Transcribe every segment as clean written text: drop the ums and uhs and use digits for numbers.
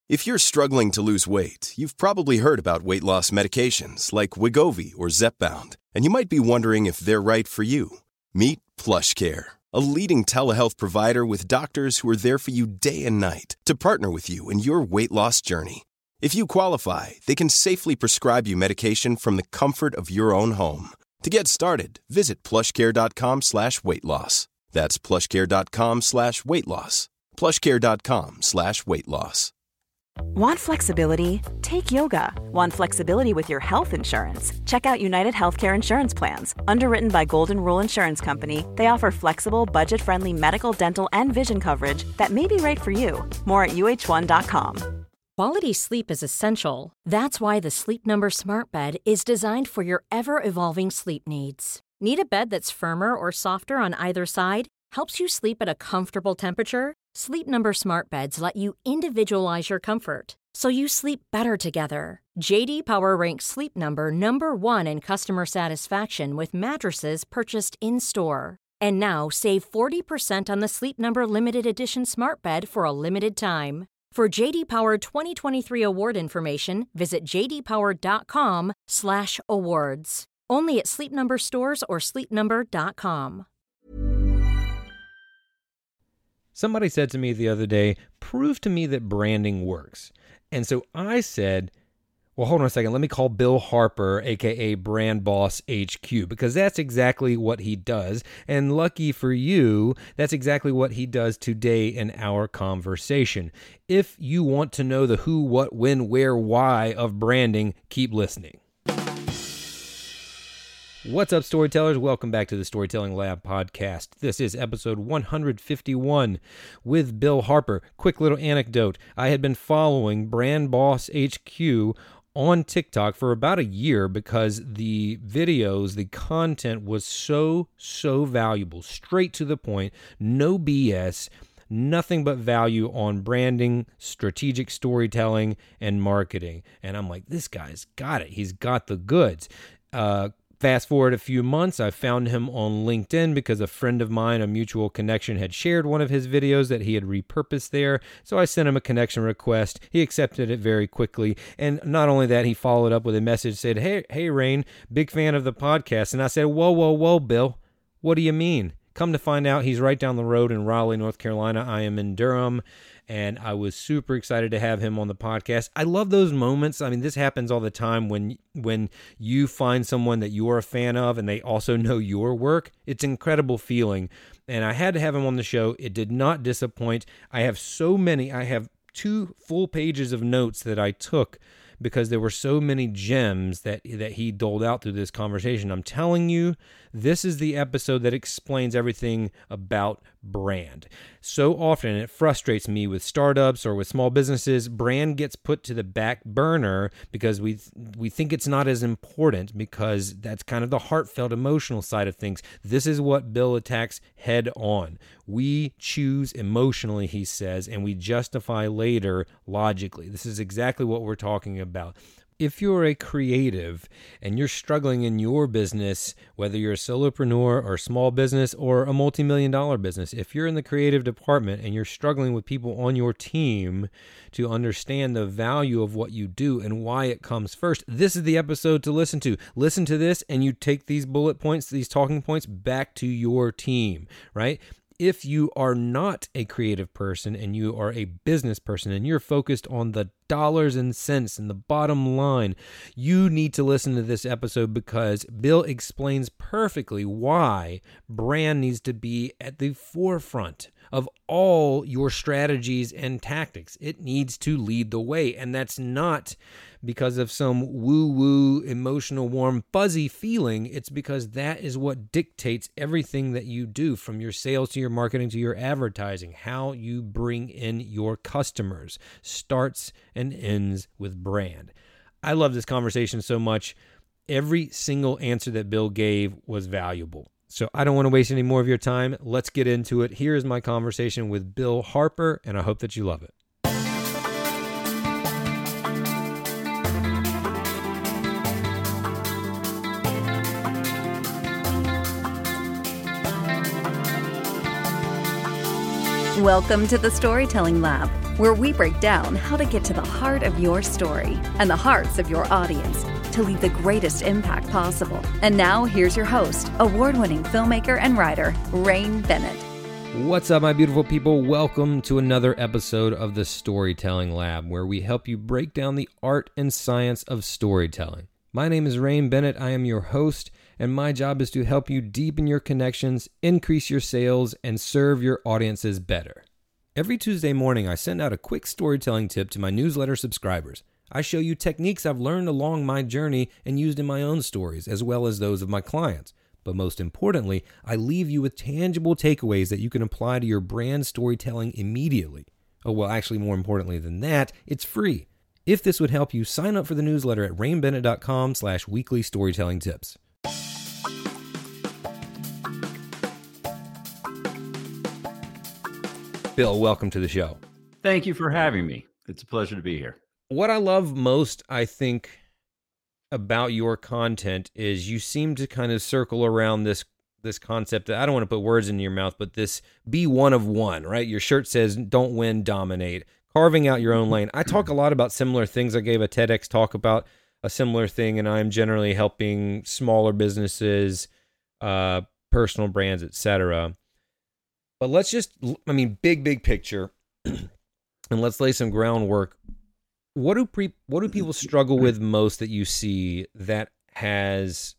If you're struggling to lose weight, you've probably heard about weight loss medications like Wegovy or Zepbound, and you might be wondering if they're right for you. Meet PlushCare, a leading telehealth provider with doctors who are there for you day and night to partner with you in your weight loss journey. If you qualify, they can safely prescribe you medication from the comfort of your own home. To get started, visit plushcare.com/weightloss. That's plushcare.com/weightloss. plushcare.com/weightloss. Want flexibility? Take yoga. Want flexibility with your health insurance? Check out United Healthcare Insurance Plans. Underwritten by Golden Rule Insurance Company, they offer flexible, budget-friendly medical, dental, and vision coverage that may be right for you. More at uh1.com. Quality sleep is essential. That's why the Sleep Number Smart Bed is designed for your ever-evolving sleep needs. Need a bed that's firmer or softer on either side? Helps you sleep at a comfortable temperature? Sleep Number Smart Beds let you individualize your comfort, so you sleep better together. J.D. Power ranks Sleep Number number 1 in customer satisfaction with mattresses purchased in-store. And now, save 40% on the Sleep Number Limited Edition Smart Bed for a limited time. For J.D. Power 2023 award information, visit jdpower.com/awards. Only at Sleep Number stores or sleepnumber.com. Somebody said to me the other day, prove to me that branding works. And so I said, well, hold on a second. Let me call Bill Harper, a.k.a. Brand Boss HQ, because that's exactly what he does. And lucky for you, that's exactly what he does today in our conversation. If you want to know the who, what, when, where, why of branding, keep listening. What's up, storytellers? Welcome back to the Storytelling Lab podcast. This is episode 151 with Bill Harper. Quick little anecdote. I had been following Brand Boss HQ on TikTok for about a year because the videos, the content was so valuable, straight to the point, no BS, nothing but value on branding, strategic storytelling, and marketing. And I'm like, this guy's got it. He's got the goods. Fast forward a few months, I found him on LinkedIn because a friend of mine, a mutual connection, had shared one of his videos that he had repurposed there. So I sent him a connection request. He accepted it very quickly. And not only that, he followed up with a message, said, hey, Rain, big fan of the podcast. And I said, whoa, Bill, what do you mean? Come to find out, he's right down the road in Raleigh, North Carolina. I am in Durham. And I was super excited to have him on the podcast. I love those moments. I mean, this happens all the time when you find someone that you're a fan of and they also know your work. It's an incredible feeling. And I had to have him on the show. It did not disappoint. I have 2 full pages of notes that I took because there were so many gems that he doled out through this conversation. I'm telling you, this is the episode that explains everything about brand. So often, it frustrates me with startups or with small businesses, brand gets put to the back burner because we think it's not as important because that's kind of the heartfelt, emotional side of things. This is what Bill attacks head on. We choose emotionally, he says, and we justify later logically. This is exactly what we're talking about. If you're a creative and you're struggling in your business, whether you're a solopreneur or small business or a multi-million-dollar business, if you're in the creative department and you're struggling with people on your team to understand the value of what you do and why it comes first, this is the episode to listen to. Listen to this and you take these bullet points, these talking points back to your team, right? If you are not a creative person and you are a business person and you're focused on the dollars and cents and the bottom line, you need to listen to this episode because Bill explains perfectly why brand needs to be at the forefront of all your strategies and tactics. It needs to lead the way, and that's not because of some woo-woo, emotional, warm, fuzzy feeling. It's because that is what dictates everything that you do, from your sales to your marketing to your advertising. How you bring in your customers starts and ends with brand. I love this conversation so much. Every single answer that Bill gave was valuable. So I don't want to waste any more of your time. Let's get into it. Here is my conversation with Bill Harper, and I hope that you love it. Welcome to the Storytelling Lab, where we break down how to get to the heart of your story and the hearts of your audience to leave the greatest impact possible. And now, here's your host, award-winning filmmaker and writer, Rain Bennett. What's up, my beautiful people? Welcome to another episode of the Storytelling Lab, where we help you break down the art and science of storytelling. My name is Rain Bennett. I am your host, and my job is to help you deepen your connections, increase your sales, and serve your audiences better. Every Tuesday morning, I send out a quick storytelling tip to my newsletter subscribers. I show you techniques I've learned along my journey and used in my own stories, as well as those of my clients. But most importantly, I leave you with tangible takeaways that you can apply to your brand storytelling immediately. Oh, well, actually, more importantly than that, it's free. If this would help you, sign up for the newsletter at rainbennett.com/weekly storytelling tips. Bill, welcome to the show. Thank you for having me. It's a pleasure to be here. What I love most, I think, about your content is you seem to kind of circle around this concept that I don't want to put words in your mouth, but this be one of one, right? Your shirt says, don't win, dominate, carving out your own lane. I talk a lot about similar things. I gave a TEDx talk about a similar thing, and I'm generally helping smaller businesses, personal brands, etc. But let's just, big picture, and let's lay some groundwork. What do people struggle with most that you see that has,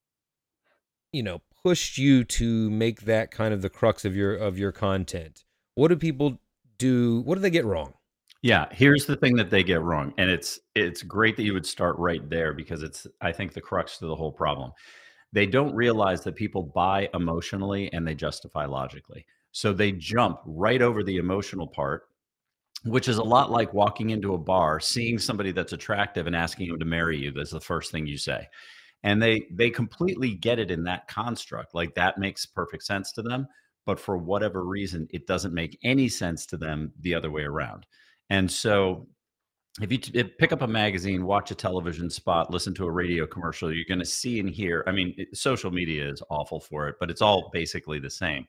pushed you to make that kind of the crux of your content? What do people do? What do they get wrong? Yeah, here's the thing that they get wrong, and it's great that you would start right there because it's, I think, the crux to the whole problem. They don't realize that people buy emotionally and they justify logically. So they jump right over the emotional part, which is a lot like walking into a bar, seeing somebody that's attractive and asking them to marry you. That's the first thing you say. And they completely get it in that construct. Like that makes perfect sense to them. But for whatever reason, it doesn't make any sense to them the other way around. And so if you pick up a magazine, watch a television spot, listen to a radio commercial, you're going to see and hear. Social media is awful for it, but it's all basically the same.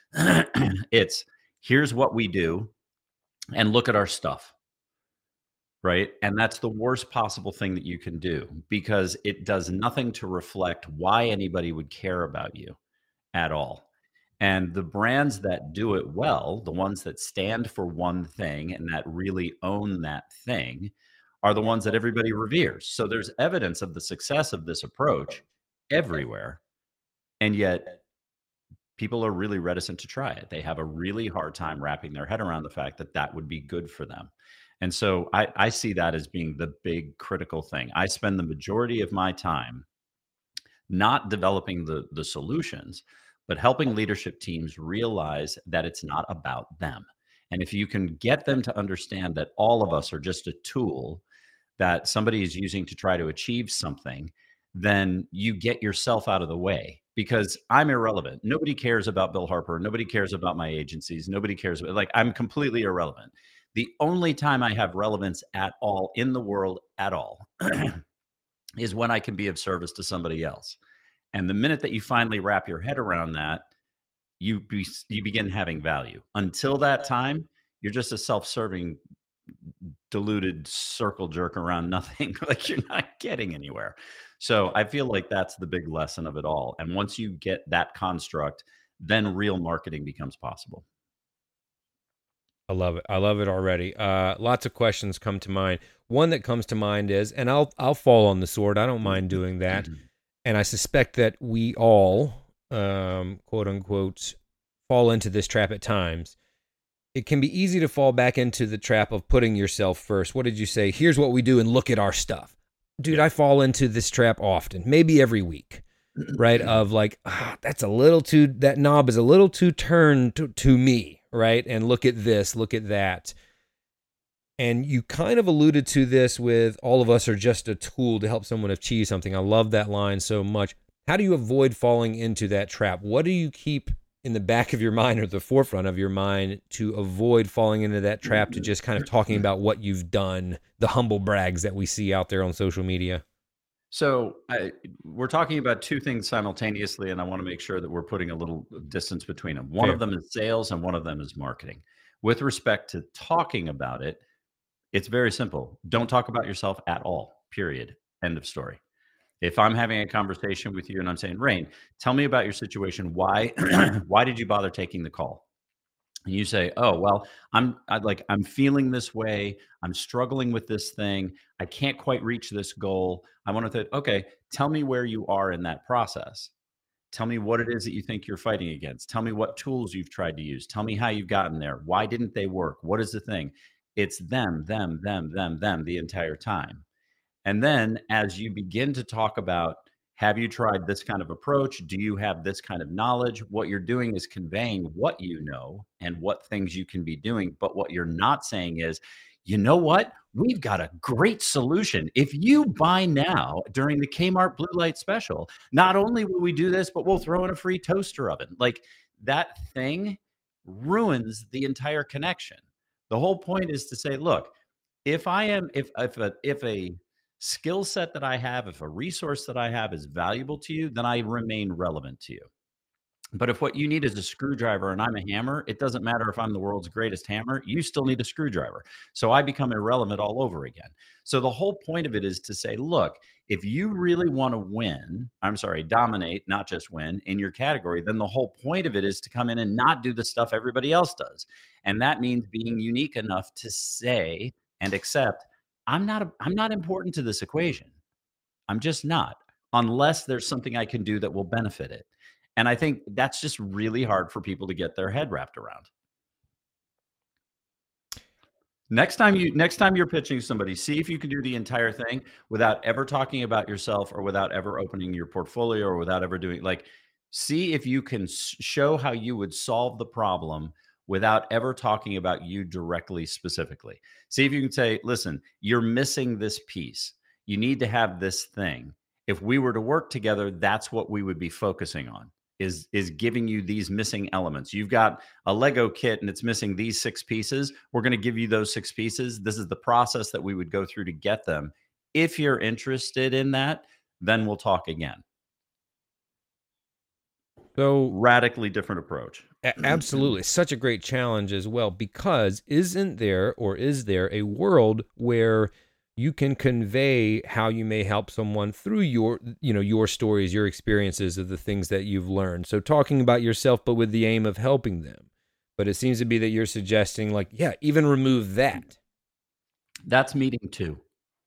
It's here's what we do and look at our stuff, right? And that's the worst possible thing that you can do because it does nothing to reflect why anybody would care about you at all. And the brands that do it well, the ones that stand for one thing and that really own that thing, are the ones that everybody reveres. So there's evidence of the success of this approach everywhere. And yet people are really reticent to try it. They have a really hard time wrapping their head around the fact that that would be good for them. And so I see that as being the big critical thing. I spend the majority of my time not developing the solutions, but helping leadership teams realize that it's not about them. And if you can get them to understand that all of us are just a tool that somebody is using to try to achieve something, then you get yourself out of the way. Because I'm irrelevant. Nobody cares about Bill Harper. Nobody cares about my agencies. Nobody cares about, I'm completely irrelevant. The only time I have relevance at all in the world at all is when I can be of service to somebody else. And the minute that you finally wrap your head around that, you begin having value. Until that time, you're just a self-serving, diluted circle jerk around nothing. Like you're not getting anywhere. So I feel like that's the big lesson of it all. And once you get that construct, then real marketing becomes possible. I love it. I love it already. Lots of questions come to mind. One that comes to mind is, and I'll fall on the sword. I don't mind doing that. And I suspect that we all, quote unquote, fall into this trap at times. It can be easy to fall back into the trap of putting yourself first. What did you say? Here's what we do and look at our stuff. Dude, I fall into this trap often, maybe every week, right? Of like, that knob is a little too turned to me, right? And look at this, look at that. And you kind of alluded to this with all of us are just a tool to help someone achieve something. I love that line so much. How do you avoid falling into that trap? What do you keep in the back of your mind or the forefront of your mind to avoid falling into that trap to just kind of talking about what you've done, the humble brags that we see out there on social media? So we're talking about two things simultaneously, and I want to make sure that we're putting a little distance between them. One of them is sales and one of them is marketing. With respect to talking about it, it's very simple. Don't talk about yourself at all, period. End of story. If I'm having a conversation with you and I'm saying, Rain, tell me about your situation. Why, why did you bother taking the call? And you say, oh, well, I'm feeling this way. I'm struggling with this thing. I can't quite reach this goal. I want to think, okay, tell me where you are in that process. Tell me what it is that you think you're fighting against. Tell me what tools you've tried to use. Tell me how you've gotten there. Why didn't they work? What is the thing? It's them the entire time. And then as you begin to talk about, have you tried this kind of approach? Do you have this kind of knowledge? What you're doing is conveying what you know and what things you can be doing. But what you're not saying is, you know what? We've got a great solution. If you buy now during the Kmart Blue Light Special, not only will we do this, but we'll throw in a free toaster oven. Like that thing ruins the entire connection. The whole point is to say, look, if a skill set that I have, if a resource that I have is valuable to you, then I remain relevant to you. But if what you need is a screwdriver and I'm a hammer, it doesn't matter if I'm the world's greatest hammer, you still need a screwdriver. So I become irrelevant all over again. So the whole point of it is to say, look, if you really want to dominate, not just win in your category, then the whole point of it is to come in and not do the stuff everybody else does. And that means being unique enough to say and accept, I'm not important to this equation. I'm just not, unless there's something I can do that will benefit it. And I think that's just really hard for people to get their head wrapped around. Next time you're pitching somebody, see if you can do the entire thing without ever talking about yourself or without ever opening your portfolio or without ever doing see if you can show how you would solve the problem without ever talking about you directly specifically. See if you can say, listen, you're missing this piece. You need to have this thing. If we were to work together, that's what we would be focusing on. Is giving you these missing elements. You've got a Lego kit and it's missing these 6 pieces. We're going to give you those 6 pieces. This is the process that we would go through to get them. If you're interested in that, then we'll talk again. So radically different approach. Absolutely. Such a great challenge as well, because is there a world where you can convey how you may help someone through your stories, your experiences of the things that you've learned. So talking about yourself, but with the aim of helping them. But it seems to be that you're suggesting even remove that. That's meeting 2.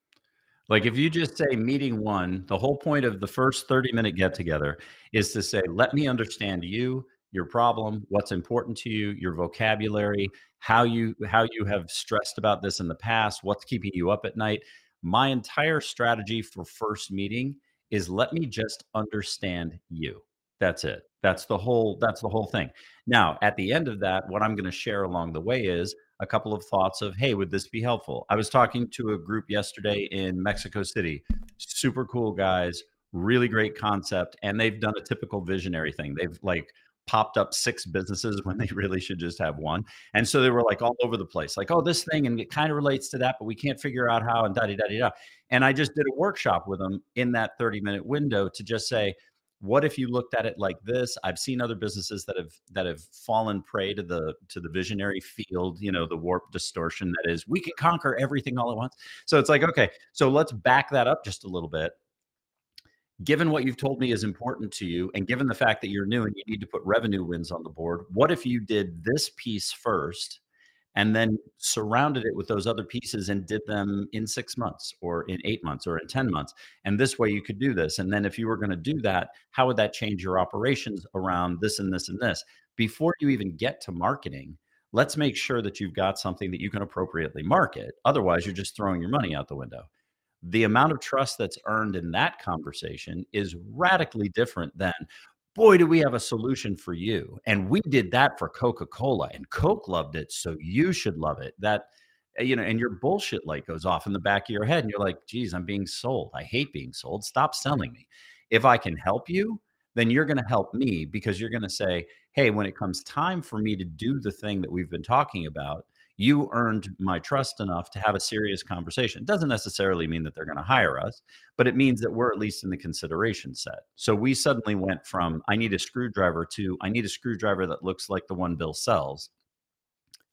If you just say meeting 1, the whole point of the first 30-minute get together is to say, let me understand you, your problem, what's important to you, your vocabulary, how you have stressed about this in the past, what's keeping you up at night. My entire strategy for first meeting is let me just understand you. That's it. That's the whole thing. Now, at the end of that, what I'm going to share along the way is a couple of thoughts of, hey, would this be helpful? I was talking to a group yesterday in Mexico City, super cool guys, really great concept. And they've done a typical visionary thing. They've popped up 6 businesses when they really should just have 1. And so they were all over the place, oh, this thing, and it kind of relates to that, but we can't figure out how, and da-da-da-da-da. And I just did a workshop with them in that 30-minute window to just say, what if you looked at it like this? I've seen other businesses that have fallen prey to the visionary field, the warped distortion that is, we can conquer everything all at once. So it's okay, so let's back that up just a little bit. Given what you've told me is important to you, and given the fact that you're new and you need to put revenue wins on the board, what if you did this piece first and then surrounded it with those other pieces and did them in 6 months or in 8 months or in 10 months? And this way you could do this. And then if you were going to do that, how would that change your operations around this and this and this? Before you even get to marketing, let's make sure that you've got something that you can appropriately market. Otherwise, you're just throwing your money out the window. The amount of trust that's earned in that conversation is radically different than, boy, do we have a solution for you. And we did that for Coca-Cola and Coke loved it, so you should love it. That, and your bullshit light goes off in the back of your head and you're like, geez, I'm being sold. I hate being sold. Stop selling me. If I can help you, then you're going to help me, because you're going to say, hey, when it comes time for me to do the thing that we've been talking about, you earned my trust enough to have a serious conversation. It doesn't necessarily mean that they're going to hire us, but it means that we're at least in the consideration set. So we suddenly went from, I need a screwdriver, to I need a screwdriver that looks like the one Bill sells.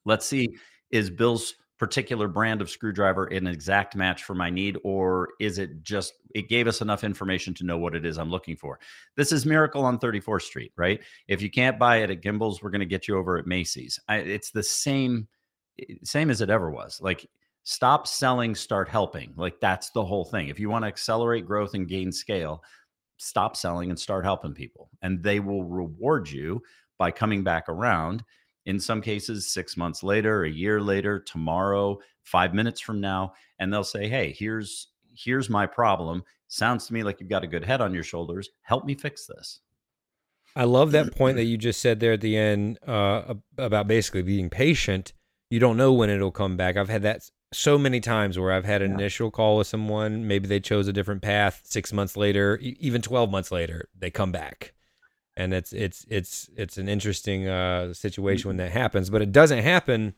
Let's see, is Bill's particular brand of screwdriver an exact match for my need, or is it just, it gave us enough information to know what it is I'm looking for? This is Miracle on 34th Street, right? If you can't buy it at Gimbel's, we're going to get you over at Macy's. It's the same as it ever was. Like, stop selling, start helping. Like, that's the whole thing. If you want to accelerate growth and gain scale, stop selling and start helping people, and they will reward you by coming back around. In some cases, 6 months later, a year later, tomorrow, 5 minutes from now, and they'll say, hey, here's my problem. Sounds to me like you've got a good head on your shoulders. Help me fix this. I love that point that you just said there at the end about basically being patient. You don't know when it'll come back. I've had that so many times where I've had an initial call with someone. Maybe they chose a different path. 6 months later, even 12 months later, they come back. And it's an interesting situation when that happens, but it doesn't happen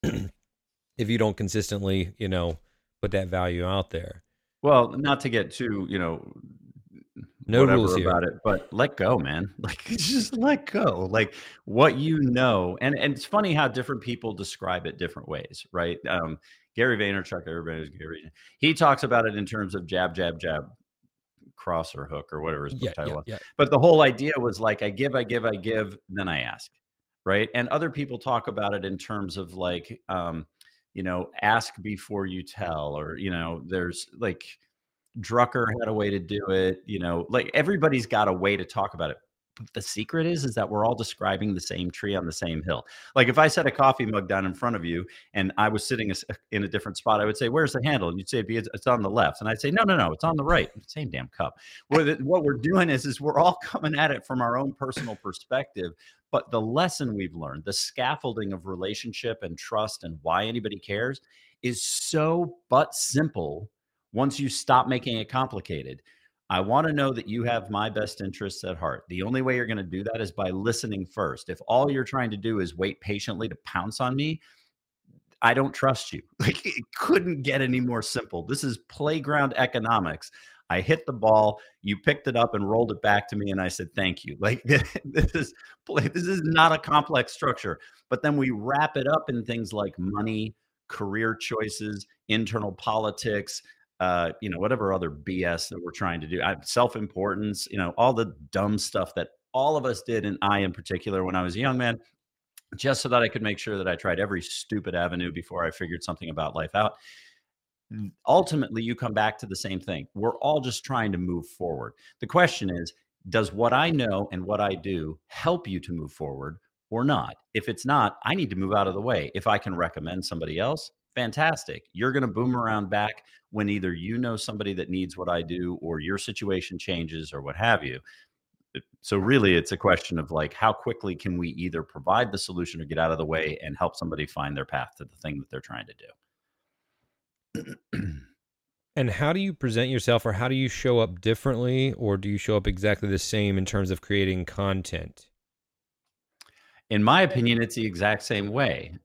if you don't consistently, put that value out there. Well, not to get too, no whatever rules here about it, but let go, man. Like, just let go. Like, what and it's funny how different people describe it different ways, right? Gary Vaynerchuk, everybody knows Gary. He talks about it in terms of jab, jab, jab, cross or hook or whatever his book title was. But the whole idea was like, I give, then I ask, right? And other people talk about it in terms of like, ask before you tell, or, there's like, Drucker had a way to do it, like everybody's got a way to talk about it. But the secret is that we're all describing the same tree on the same hill. Like, if I set a coffee mug down in front of you and I was sitting in a different spot, I would say, where's the handle? And you'd say, it's on the left. And I'd say, no, it's on the right. Same damn cup. What we're doing is we're all coming at it from our own personal perspective. But the lesson we've learned, the scaffolding of relationship and trust and why anybody cares, is so but simple once you stop making it complicated. I want to know that you have my best interests at heart. The only way you're going to do that is by listening first. If all you're trying to do is wait patiently to pounce on me, I don't trust you. Like, it couldn't get any more simple. This is playground economics. I hit the ball, you picked it up and rolled it back to me, and I said, thank you. Like, this is not a complex structure. But then we wrap it up in things like money, career choices, internal politics, whatever other BS that we're trying to do, self-importance, all the dumb stuff that all of us did, and I in particular, when I was a young man, just so that I could make sure that I tried every stupid avenue before I figured something about life out. Ultimately, you come back to the same thing. We're all just trying to move forward. The question is, does what I know and what I do help you to move forward or not? If it's not, I need to move out of the way. If I can recommend somebody else, fantastic. You're going to boomerang back when either you know somebody that needs what I do, or your situation changes, or what have you. So really, it's a question of like, how quickly can we either provide the solution or get out of the way and help somebody find their path to the thing that they're trying to do. And how do you present yourself, or how do you show up differently, or do you show up exactly the same in terms of creating content? In my opinion, it's the exact same way.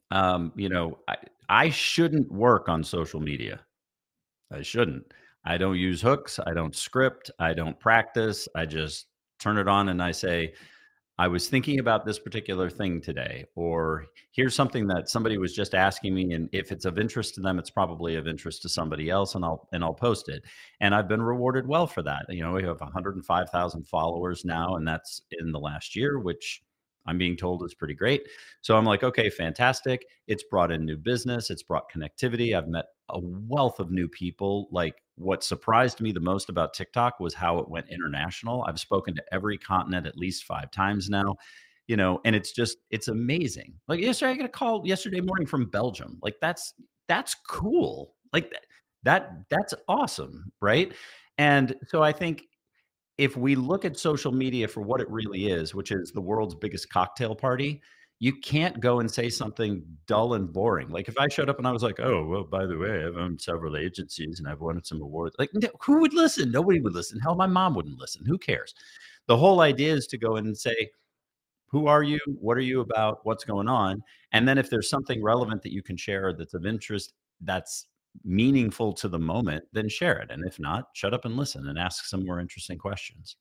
I shouldn't work on social media. I shouldn't. I don't use hooks. I don't script. I don't practice. I just turn it on and I say, I was thinking about this particular thing today, or here's something that somebody was just asking me, and if it's of interest to them, it's probably of interest to somebody else, and I'll post it. And I've been rewarded well for that. We have 105,000 followers now, and that's in the last year, which I'm being told is pretty great. So I'm like, okay, fantastic. It's brought in new business. It's brought connectivity. I've met a wealth of new people. Like, what surprised me the most about TikTok was how it went international. I've spoken to every continent at least 5 times now, and it's amazing. Like, yesterday, I got a call yesterday morning from Belgium. Like, that's cool. Like, that's awesome. Right. And so I think, if we look at social media for what it really is, which is the world's biggest cocktail party, you can't go and say something dull and boring. Like, if I showed up and I was like, oh, well, by the way, I've owned several agencies and I've won some awards. Like, who would listen? Nobody would listen. Hell, my mom wouldn't listen. Who cares? The whole idea is to go in and say, who are you? What are you about? What's going on? And then if there's something relevant that you can share that's of interest, that's meaningful to the moment, then share it. And if not, shut up and listen and ask some more interesting questions.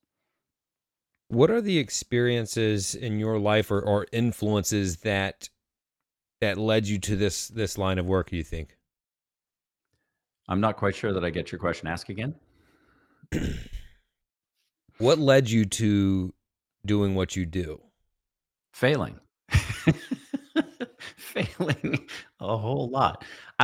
What are the experiences in your life or influences that that led you to this line of work, you think? I'm not quite sure that I get your question. Ask again. What led you to doing what you do? Failing. Failing a whole lot.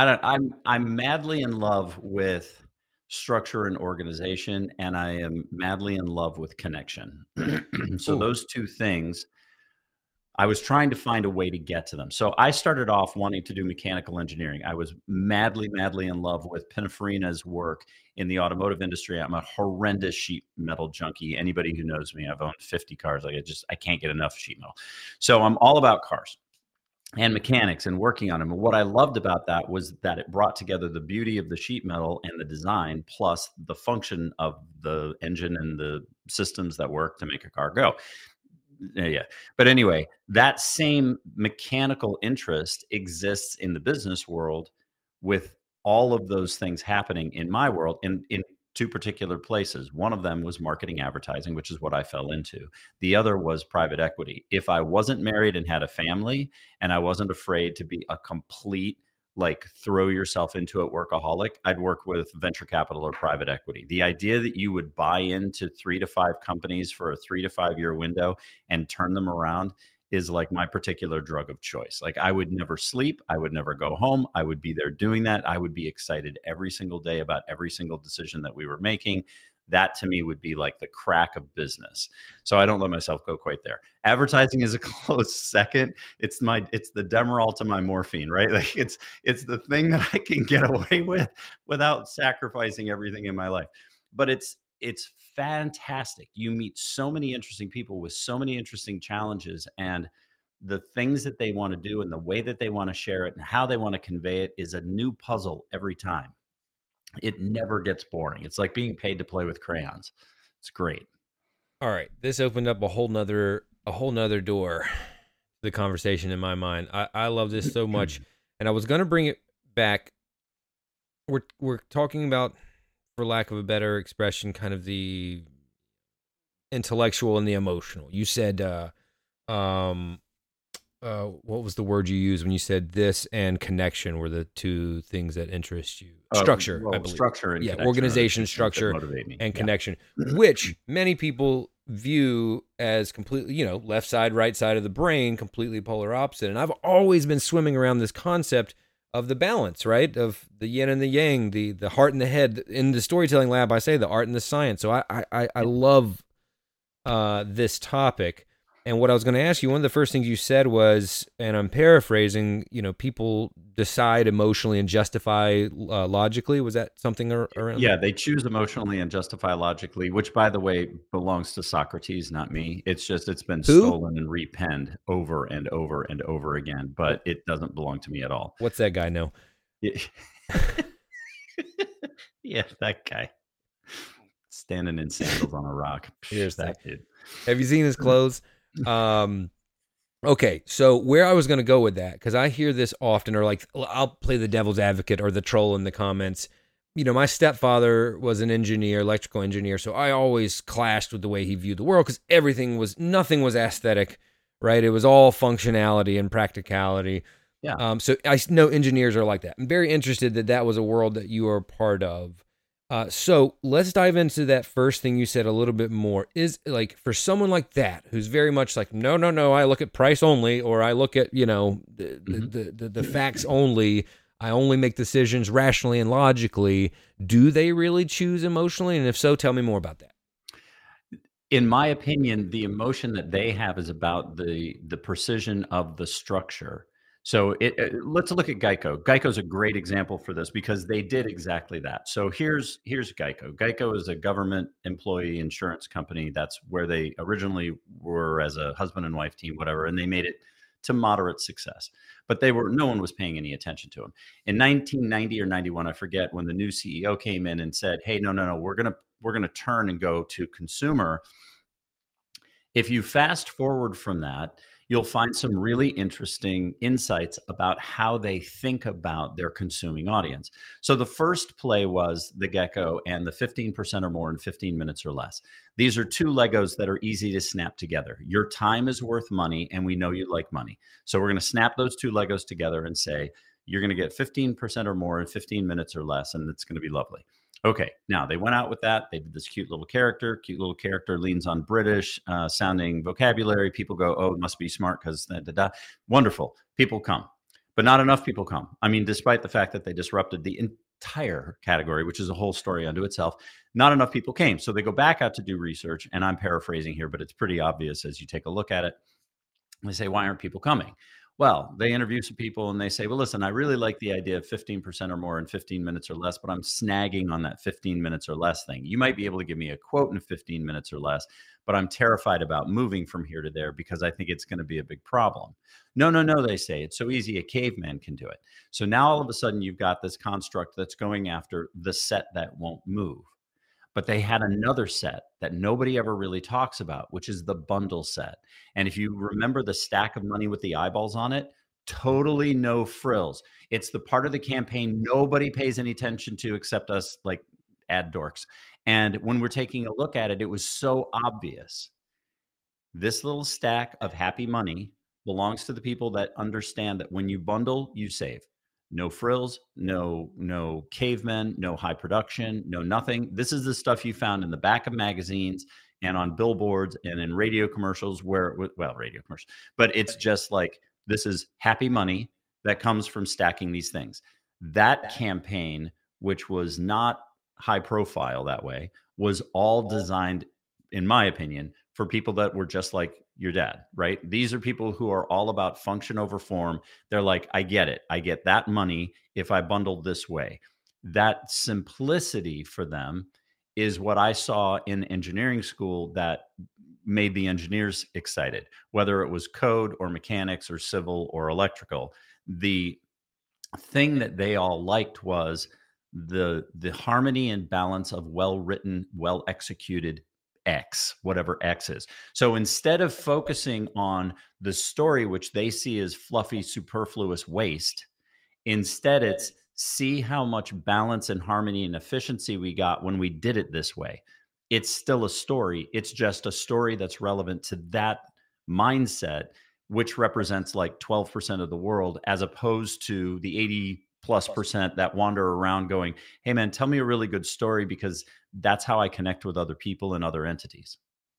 I'm madly in love with structure and organization, and I am madly in love with connection. So Ooh. those two things, I was trying to find a way to get to them. So I started off wanting to do mechanical engineering. I was madly, madly in love with Pininfarina's work in the automotive industry. I'm a horrendous sheet metal junkie. Anybody who knows me, I've owned 50 cars. Like I can't get enough sheet metal. So I'm all about cars and mechanics and working on them. And what I loved about that was that it brought together the beauty of the sheet metal and the design, plus the function of the engine and the systems that work to make a car go. Yeah. But anyway, that same mechanical interest exists in the business world, with all of those things happening in my world in two particular places. One of them was marketing advertising, which is what I fell into. The other was private equity. If I wasn't married and had a family, and I wasn't afraid to be a complete, like, throw yourself into it workaholic, I'd work with venture capital or private equity. The idea that you would buy into 3 to 5 companies for a 3 to 5 year window and turn them around is like my particular drug of choice. Like, I would never sleep. I would never go home. I would be there doing that. I would be excited every single day about every single decision that we were making. That to me would be like the crack of business. So I don't let myself go quite there. Advertising is a close second. It's the Demerol to my morphine, right? Like it's the thing that I can get away with without sacrificing everything in my life. But it's fantastic. You meet so many interesting people with so many interesting challenges, and the things that they want to do and the way that they want to share it and how they want to convey it is a new puzzle every time. It never gets boring. It's like being paid to play with crayons. It's great. All right. This opened up a whole nother door to the conversation in my mind. I love this so much. And I was going to bring it back. We're talking about, for lack of a better expression, kind of the intellectual and the emotional. You said, what was the word you used when you said this and connection were the two things that interest you? Structure, I believe. Structure and connection. Organization, structure, and connection, which many people view as completely, left side, right side of the brain, completely polar opposite. And I've always been swimming around this concept of the balance, right? Of the yin and the yang, the heart and the head. In the storytelling lab, I say the art and the science. So I love this topic. And what I was going to ask you, one of the first things you said was, and I'm paraphrasing, people decide emotionally and justify logically. Was that something around? Yeah, they choose emotionally and justify logically, which, by the way, belongs to Socrates, not me. It's been stolen and repenned over and over and over again, but it doesn't belong to me at all. What's that guy know? Yeah, that guy. Standing in sandals on a rock. Here's that dude. Have you seen his clothes? Okay, so where I was going to go with that, because I hear this often, or like I'll play the devil's advocate or the troll in the comments. My stepfather was an engineer, electrical engineer, so I always clashed with the way he viewed the world, because nothing was aesthetic, right? It was all functionality and practicality. Yeah. So I know engineers are like that. I'm very interested that was a world that you are part of. So let's dive into that first thing you said a little bit more. Is like, for someone like that, who's very much like, no, I look at price only, or I look at, the facts only. I only make decisions rationally and logically. Do they really choose emotionally? And if so, tell me more about that. In my opinion, the emotion that they have is about the precision of the structure. So let's look at Geico. Geico's a great example for this, because they did exactly that. So here's Geico. Geico is a government employee insurance company. That's where they originally were, as a husband and wife team, whatever, and they made it to moderate success. But no one was paying any attention to them. In 1990 or 91, I forget, when the new CEO came in and said, "Hey, no, we're gonna turn and go to consumer." If you fast forward from that, you'll find some really interesting insights about how they think about their consuming audience. So the first play was the gecko and the 15% or more in 15 minutes or less. These are two Legos that are easy to snap together. Your time is worth money, and we know you like money. So we're going to snap those two Legos together and say, you're going to get 15% or more in 15 minutes or less, and it's going to be lovely. Okay, now they went out with that. They did this cute little character. Cute little character leans on British sounding vocabulary. People go, oh, it must be smart because da, da, da. Wonderful. People come, but not enough people come. I mean, despite the fact that they disrupted the entire category, which is a whole story unto itself, not enough people came. So they go back out to do research, and I'm paraphrasing here, but it's pretty obvious as you take a look at it. They say, why aren't people coming? Well, they interview some people and they say, well, listen, I really like the idea of 15% or more in 15 minutes or less, but I'm snagging on that 15 minutes or less thing. You might be able to give me a quote in 15 minutes or less, but I'm terrified about moving from here to there because I think it's going to be a big problem. No, no, no, they say. It's so easy. A caveman can do it. So now all of a sudden you've got this construct that's going after the set that won't move. But they had another set that nobody ever really talks about, which is the bundle set. And if you remember the stack of money with the eyeballs on it, totally no frills. It's the part of the campaign nobody pays any attention to except us, like ad dorks. And when we're taking a look at it, it was so obvious. This little stack of happy money belongs to the people that understand that when you bundle, you save. No frills, no cavemen, no high production, no nothing. This is the stuff you found in the back of magazines and on billboards and in radio commercials radio commercials, but it's just like, this is happy money that comes from stacking these things. That campaign, which was not high profile that way, was all designed, in my opinion, for people that were just like your dad, right? These are people who are all about function over form. They're like, I get it. I get that money if I bundle this way. That simplicity for them is what I saw in engineering school that made the engineers excited, whether it was code or mechanics or civil or electrical. The thing that they all liked was the harmony and balance of well-written, well-executed X, whatever X is. So instead of focusing on the story, which they see as fluffy, superfluous waste, instead it's see how much balance and harmony and efficiency we got when we did it this way. It's still a story. It's just a story that's relevant to that mindset, which represents like 12% of the world, as opposed to the 80+% that wander around going, hey man, tell me a really good story, because that's how I connect with other people and other entities.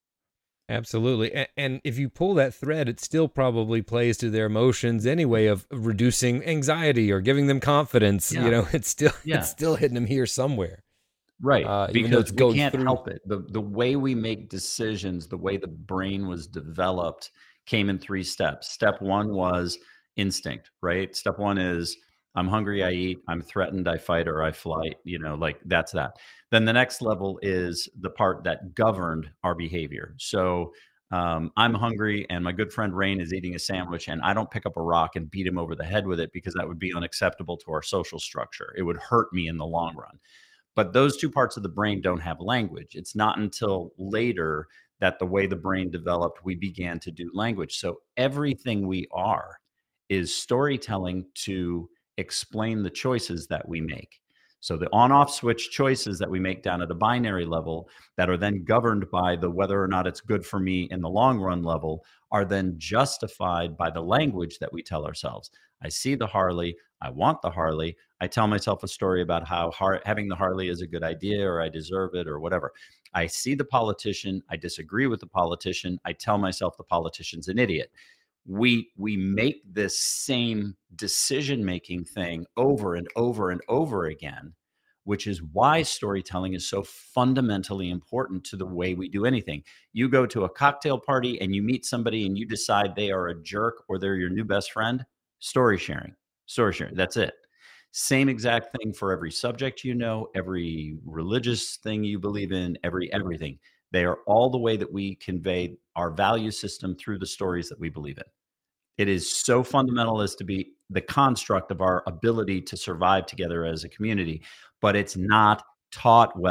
Absolutely. And if you pull that thread, it still probably plays to their emotions anyway, of reducing anxiety or giving them confidence. Yeah. You know, it's still hitting them here somewhere. Right. Because we can't help it. The way we make decisions, the way the brain was developed, came in 3 steps. Step 1 was instinct, right? Step 1 is, I'm hungry, I eat, I'm threatened, I fight, or I flight, like that's that. Then the next level is the part that governed our behavior. So I'm hungry and my good friend Rain is eating a sandwich, and I don't pick up a rock and beat him over the head with it, because that would be unacceptable to our social structure. It would hurt me in the long run. But those 2 parts of the brain don't have language. It's not until later that the way the brain developed, we began to do language. So everything we are is storytelling to explain the choices that we make. So the on-off switch choices that we make down at a binary level, that are then governed by the whether or not it's good for me in the long run level, are then justified by the language that we tell ourselves. I see the Harley, I want the Harley, I tell myself a story about how having the Harley is a good idea, or I deserve it, or whatever. I see the politician, I disagree with the politician, I tell myself the politician's an idiot. We make this same decision-making thing over and over and over again, which is why storytelling is so fundamentally important to the way we do anything. You go to a cocktail party and you meet somebody and you decide they are a jerk or they're your new best friend. Story sharing, that's it. Same exact thing for every subject, every religious thing you believe in, everything. They are all the way that we convey our value system through the stories that we believe in. It is so fundamental as to be the construct of our ability to survive together as a community, but it's not taught well.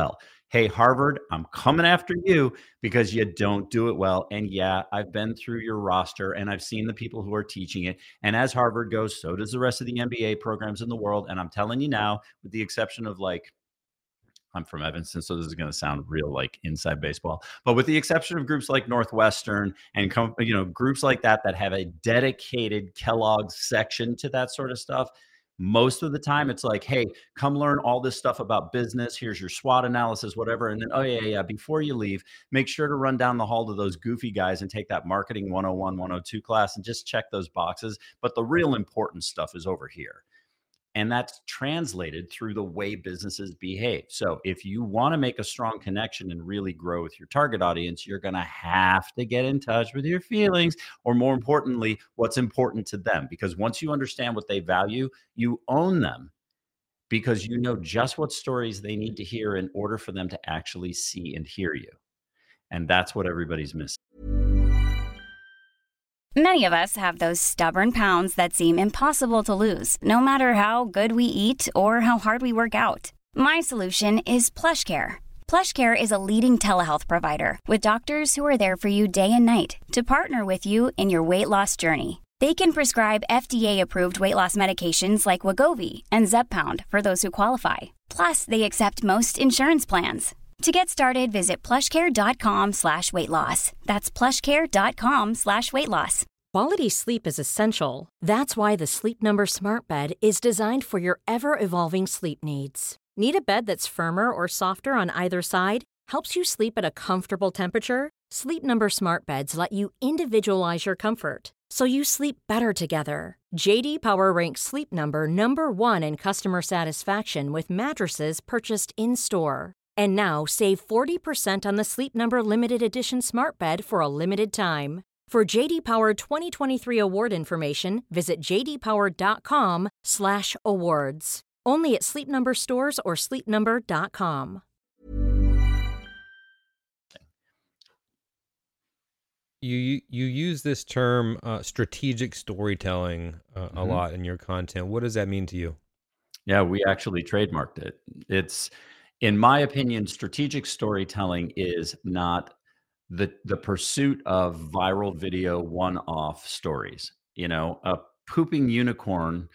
Hey, Harvard, I'm coming after you because you don't do it well. And yeah, I've been through your roster and I've seen the people who are teaching it. And as Harvard goes, so does the rest of the MBA programs in the world. And I'm telling you now, with the exception of like, I'm from Evanston, so this is going to sound real like inside baseball. But with the exception of groups like Northwestern and groups like that that have a dedicated Kellogg section to that sort of stuff, most of the time it's like, hey, come learn all this stuff about business. Here's your SWOT analysis, whatever. And then, oh yeah, before you leave, make sure to run down the hall to those goofy guys and take that marketing 101, 102 class and just check those boxes. But the real important stuff is over here. And that's translated through the way businesses behave. So if you want to make a strong connection and really grow with your target audience, you're going to have to get in touch with your feelings, or more importantly, what's important to them. Because once you understand what they value, you own them, because you know just what stories they need to hear in order for them to actually see and hear you. And that's what everybody's missing. Many of us have those stubborn pounds that seem impossible to lose, no matter how good we eat or how hard we work out. My solution is PlushCare. PlushCare is a leading telehealth provider with doctors who are there for you day and night to partner with you in your weight loss journey. They can prescribe FDA-approved weight loss medications like Wegovy and Zepbound for those who qualify. Plus, they accept most insurance plans. To get started, visit plushcare.com/weightloss. That's plushcare.com/weightloss. Quality sleep is essential. That's why the Sleep Number Smart Bed is designed for your ever-evolving sleep needs. Need a bed that's firmer or softer on either side? Helps you sleep at a comfortable temperature? Sleep Number Smart Beds let you individualize your comfort, so you sleep better together. J.D. Power ranks Sleep Number number 1 in customer satisfaction with mattresses purchased in-store. And now, save 40% on the Sleep Number Limited Edition Smart Bed for a limited time. For J.D. Power 2023 award information, visit jdpower.com/awards. Only at Sleep Number stores or sleepnumber.com. You use this term strategic storytelling a lot in your content. What does that mean to you? Yeah, we actually trademarked it. It's, in my opinion, strategic storytelling is not the pursuit of viral video one-off stories. You know, a pooping unicorn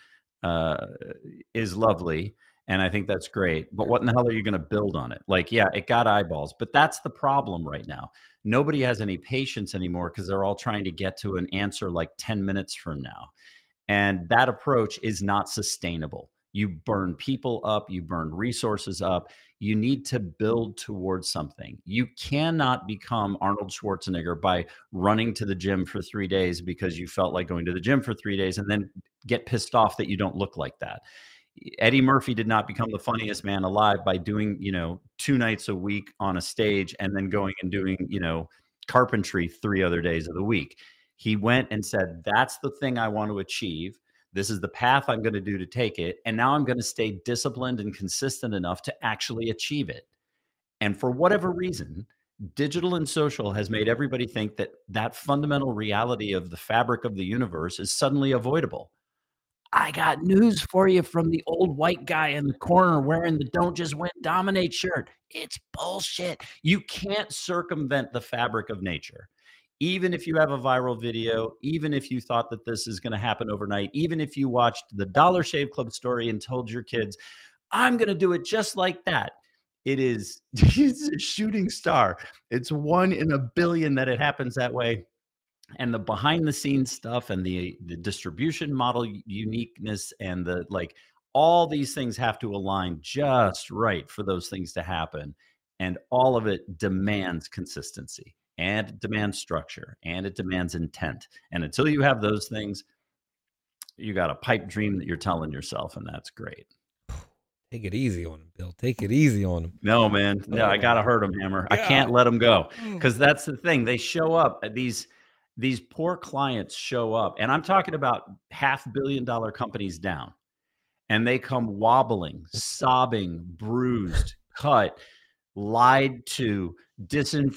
is lovely, and I think that's great. But what in the hell are you going to build on it? Like, yeah, it got eyeballs, but that's the problem right now. Nobody has any patience anymore because they're all trying to get to an answer like 10 minutes from now. And that approach is not sustainable. You burn people up, you burn resources up. You need to build towards something. You cannot become Arnold Schwarzenegger by running to the gym for 3 days because you felt like going to the gym for 3 days and then get pissed off that you don't look like that. Eddie Murphy did not become the funniest man alive by doing, 2 nights a week on a stage and then going and doing, carpentry 3 other days of the week. He went and said, that's the thing I want to achieve. This is the path I'm going to do to take it. And now I'm going to stay disciplined and consistent enough to actually achieve it. And for whatever reason, digital and social has made everybody think that that fundamental reality of the fabric of the universe is suddenly avoidable. I got news for you from the old white guy in the corner wearing the "Don't Just Win, Dominate" shirt. It's bullshit. You can't circumvent the fabric of nature. Even if you have a viral video, even if you thought that this is going to happen overnight, even if you watched the Dollar Shave Club story and told your kids, I'm going to do it just like that. It's a shooting star. It's 1 in a billion that it happens that way. And the behind the scenes stuff and the distribution model uniqueness and all these things have to align just right for those things to happen. And all of it demands consistency. And it demands structure, and it demands intent. And until you have those things, you got a pipe dream that you're telling yourself, and that's great. Take it easy on him, Bill. Take it easy on him. No, man. No, I got to hurt him, Hammer. Yeah. I can't let him go, because that's the thing. They show up, these poor clients show up, and I'm talking about $500 million companies down, and they come wobbling, sobbing, bruised, cut, lied to,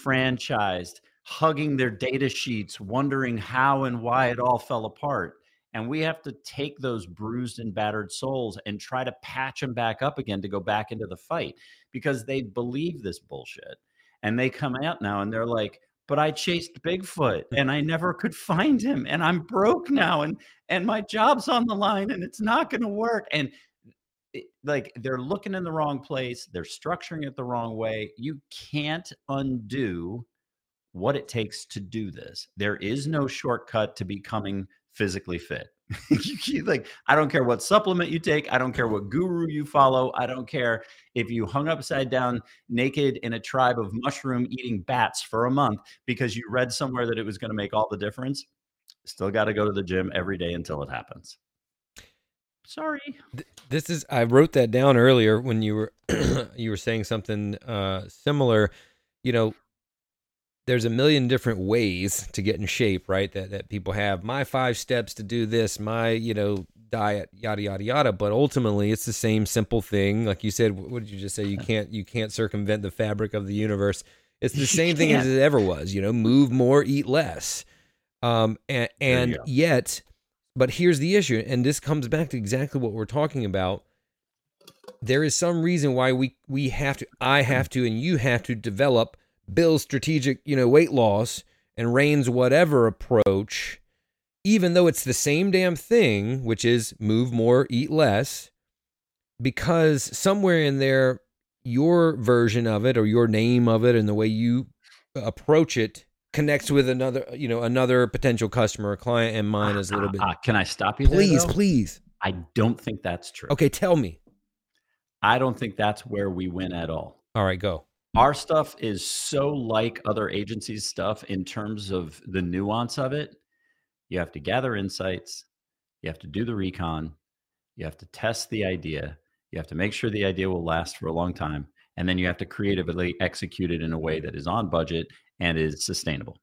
disenfranchised, hugging their data sheets, wondering how and why it all fell apart. And we have to take those bruised and battered souls and try to patch them back up again to go back into the fight, because they believe this bullshit. And they come out now and they're like, but I chased Bigfoot and I never could find him, and I'm broke now, and my job's on the line and it's not going to work. And like, they're looking in the wrong place. They're structuring it the wrong way. You can't undo what it takes to do this. There is no shortcut to becoming physically fit. Like, I don't care what supplement you take. I don't care what guru you follow. I don't care if you hung upside down naked in a tribe of mushroom eating bats for a month because you read somewhere that it was going to make all the difference. Still got to go to the gym every day until it happens. Sorry. I wrote that down earlier when you were saying something similar. There's a million different ways to get in shape, right? That people have. My 5 steps to do this, my, diet, yada, yada, yada. But ultimately it's the same simple thing. Like you said, what did you just say? You can't circumvent the fabric of the universe. It's the same thing as it ever was, move more, eat less. And yet, but here's the issue. And this comes back to exactly what we're talking about. There is some reason why I have to, and you have to develop Bill's strategic, weight loss and Rain's whatever approach, even though it's the same damn thing, which is move more, eat less, because somewhere in there, your version of it or your name of it and the way you approach it connects with another potential customer or client, and mine is a little bit. Can I stop you there? Please. I don't think that's true. Okay, tell me. I don't think that's where we win at all. All right, go. Our stuff is so like other agencies' stuff in terms of the nuance of it. You have to gather insights. You have to do the recon. You have to test the idea. You have to make sure the idea will last for a long time. And then you have to creatively execute it in a way that is on budget and is sustainable.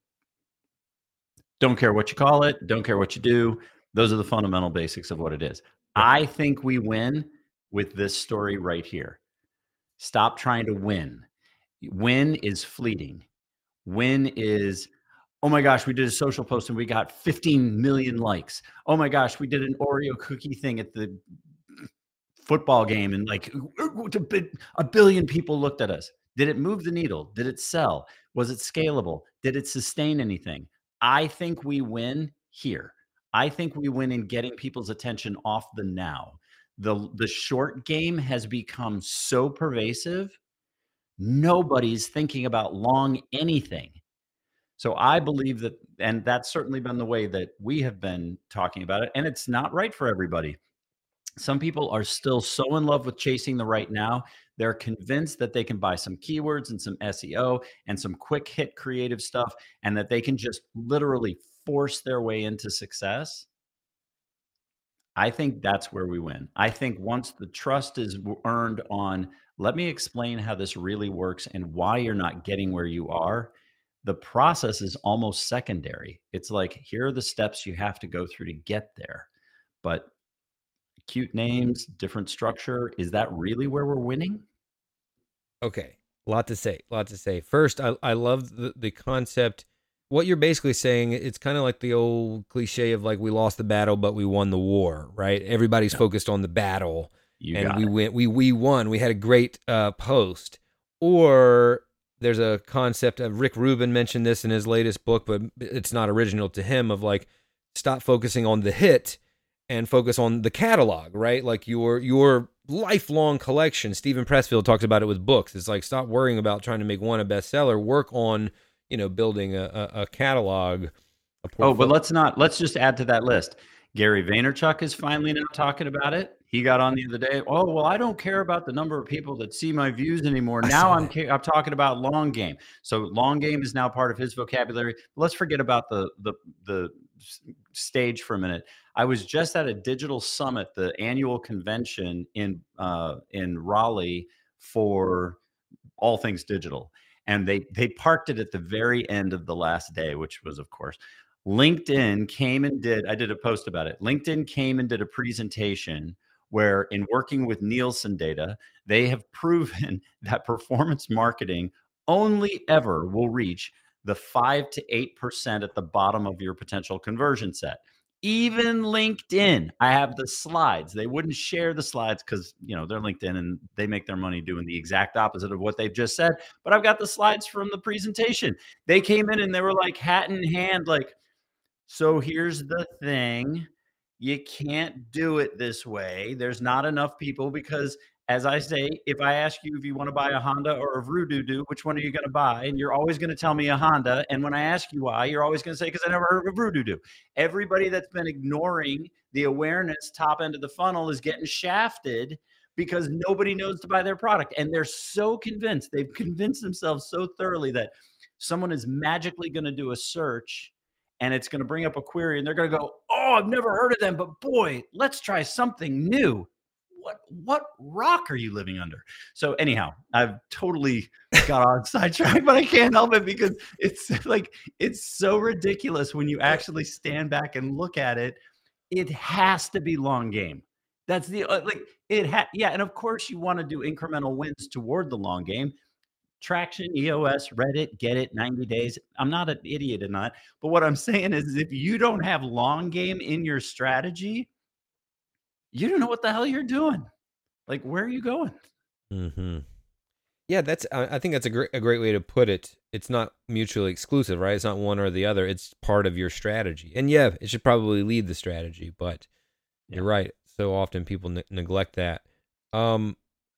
Don't care what you call it. Don't care what you do. Those are the fundamental basics of what it is. I think we win with this story right here. Stop trying to win. Win is fleeting. Win is, oh my gosh, we did a social post and we got 15 million likes. Oh my gosh, we did an Oreo cookie thing at the football game and like a billion people looked at us. Did it move the needle? Did it sell? Was it scalable? Did it sustain anything? I think we win here. I think we win in getting people's attention off the now. The short game has become so pervasive. Nobody's thinking about long anything. So I believe that, and that's certainly been the way that we have been talking about it. And it's not right for everybody. Some people are still so in love with chasing the right now. They're convinced that they can buy some keywords and some SEO and some quick hit creative stuff, and that they can just literally force their way into success. I think that's where we win. I think once the trust is earned on, let me explain how this really works and why you're not getting where you are, the process is almost secondary. It's like, here are the steps you have to go through to get there. But cute names, different structure, is that really where we're winning? Okay, a lot to say. First, I love the concept. What you're basically saying, it's kind of like the old cliche of like, we lost the battle, but we won the war, right? Everybody's focused on the battle, and we won. We had a great post. Or there's a concept of Rick Rubin mentioned this in his latest book, but it's not original to him, of like, stop focusing on the hit and focus on the catalog, right? Like your lifelong collection. Stephen Pressfield talks about it with books. It's like, stop worrying about trying to make one a bestseller. Work on building a catalog. But let's just add to that list. Gary Vaynerchuk is finally now talking about it. He got on the other day. Oh, well, I don't care about the number of people that see my views anymore. Now I'm talking about long game. So long game is now part of his vocabulary. Let's forget about the stage for a minute. I was just at a digital summit, the annual convention in Raleigh for all things digital. And they parked it at the very end of the last day, which was, of course, LinkedIn came and I did a post about it. LinkedIn came and did a presentation where, in working with Nielsen data, they have proven that performance marketing only ever will reach the 5 to 8% at the bottom of your potential conversion set. Even LinkedIn, I have the slides. They wouldn't share the slides because, they're LinkedIn and they make their money doing the exact opposite of what they've just said. But I've got the slides from the presentation. They came in and they were like hat in hand, like, so here's the thing. You can't do it this way. There's not enough people because, as I say, if I ask you if you want to buy a Honda or a Vroom-Doo, which one are you going to buy? And you're always going to tell me a Honda. And when I ask you why, you're always going to say, because I never heard of a Vroom-Doo. Everybody that's been ignoring the awareness top end of the funnel is getting shafted because nobody knows to buy their product. And they're so convinced, they've convinced themselves so thoroughly that someone is magically going to do a search and it's going to bring up a query and they're going to go, oh, I've never heard of them, but boy, let's try something new. What rock are you living under? So anyhow, I've totally got on sidetrack, but I can't help it because it's so ridiculous when you actually stand back and look at it. It has to be long game. That's the and of course you want to do incremental wins toward the long game. Traction, EOS, Reddit, get it, 90 days. I'm not an idiot in that. But what I'm saying is if you don't have long game in your strategy, you don't know what the hell you're doing. Like, where are you going? Mm-hmm. Yeah, I think that's a great way to put it. It's not mutually exclusive, right? It's not one or the other. It's part of your strategy. And yeah, it should probably lead the strategy, but you're right. So often people neglect that. What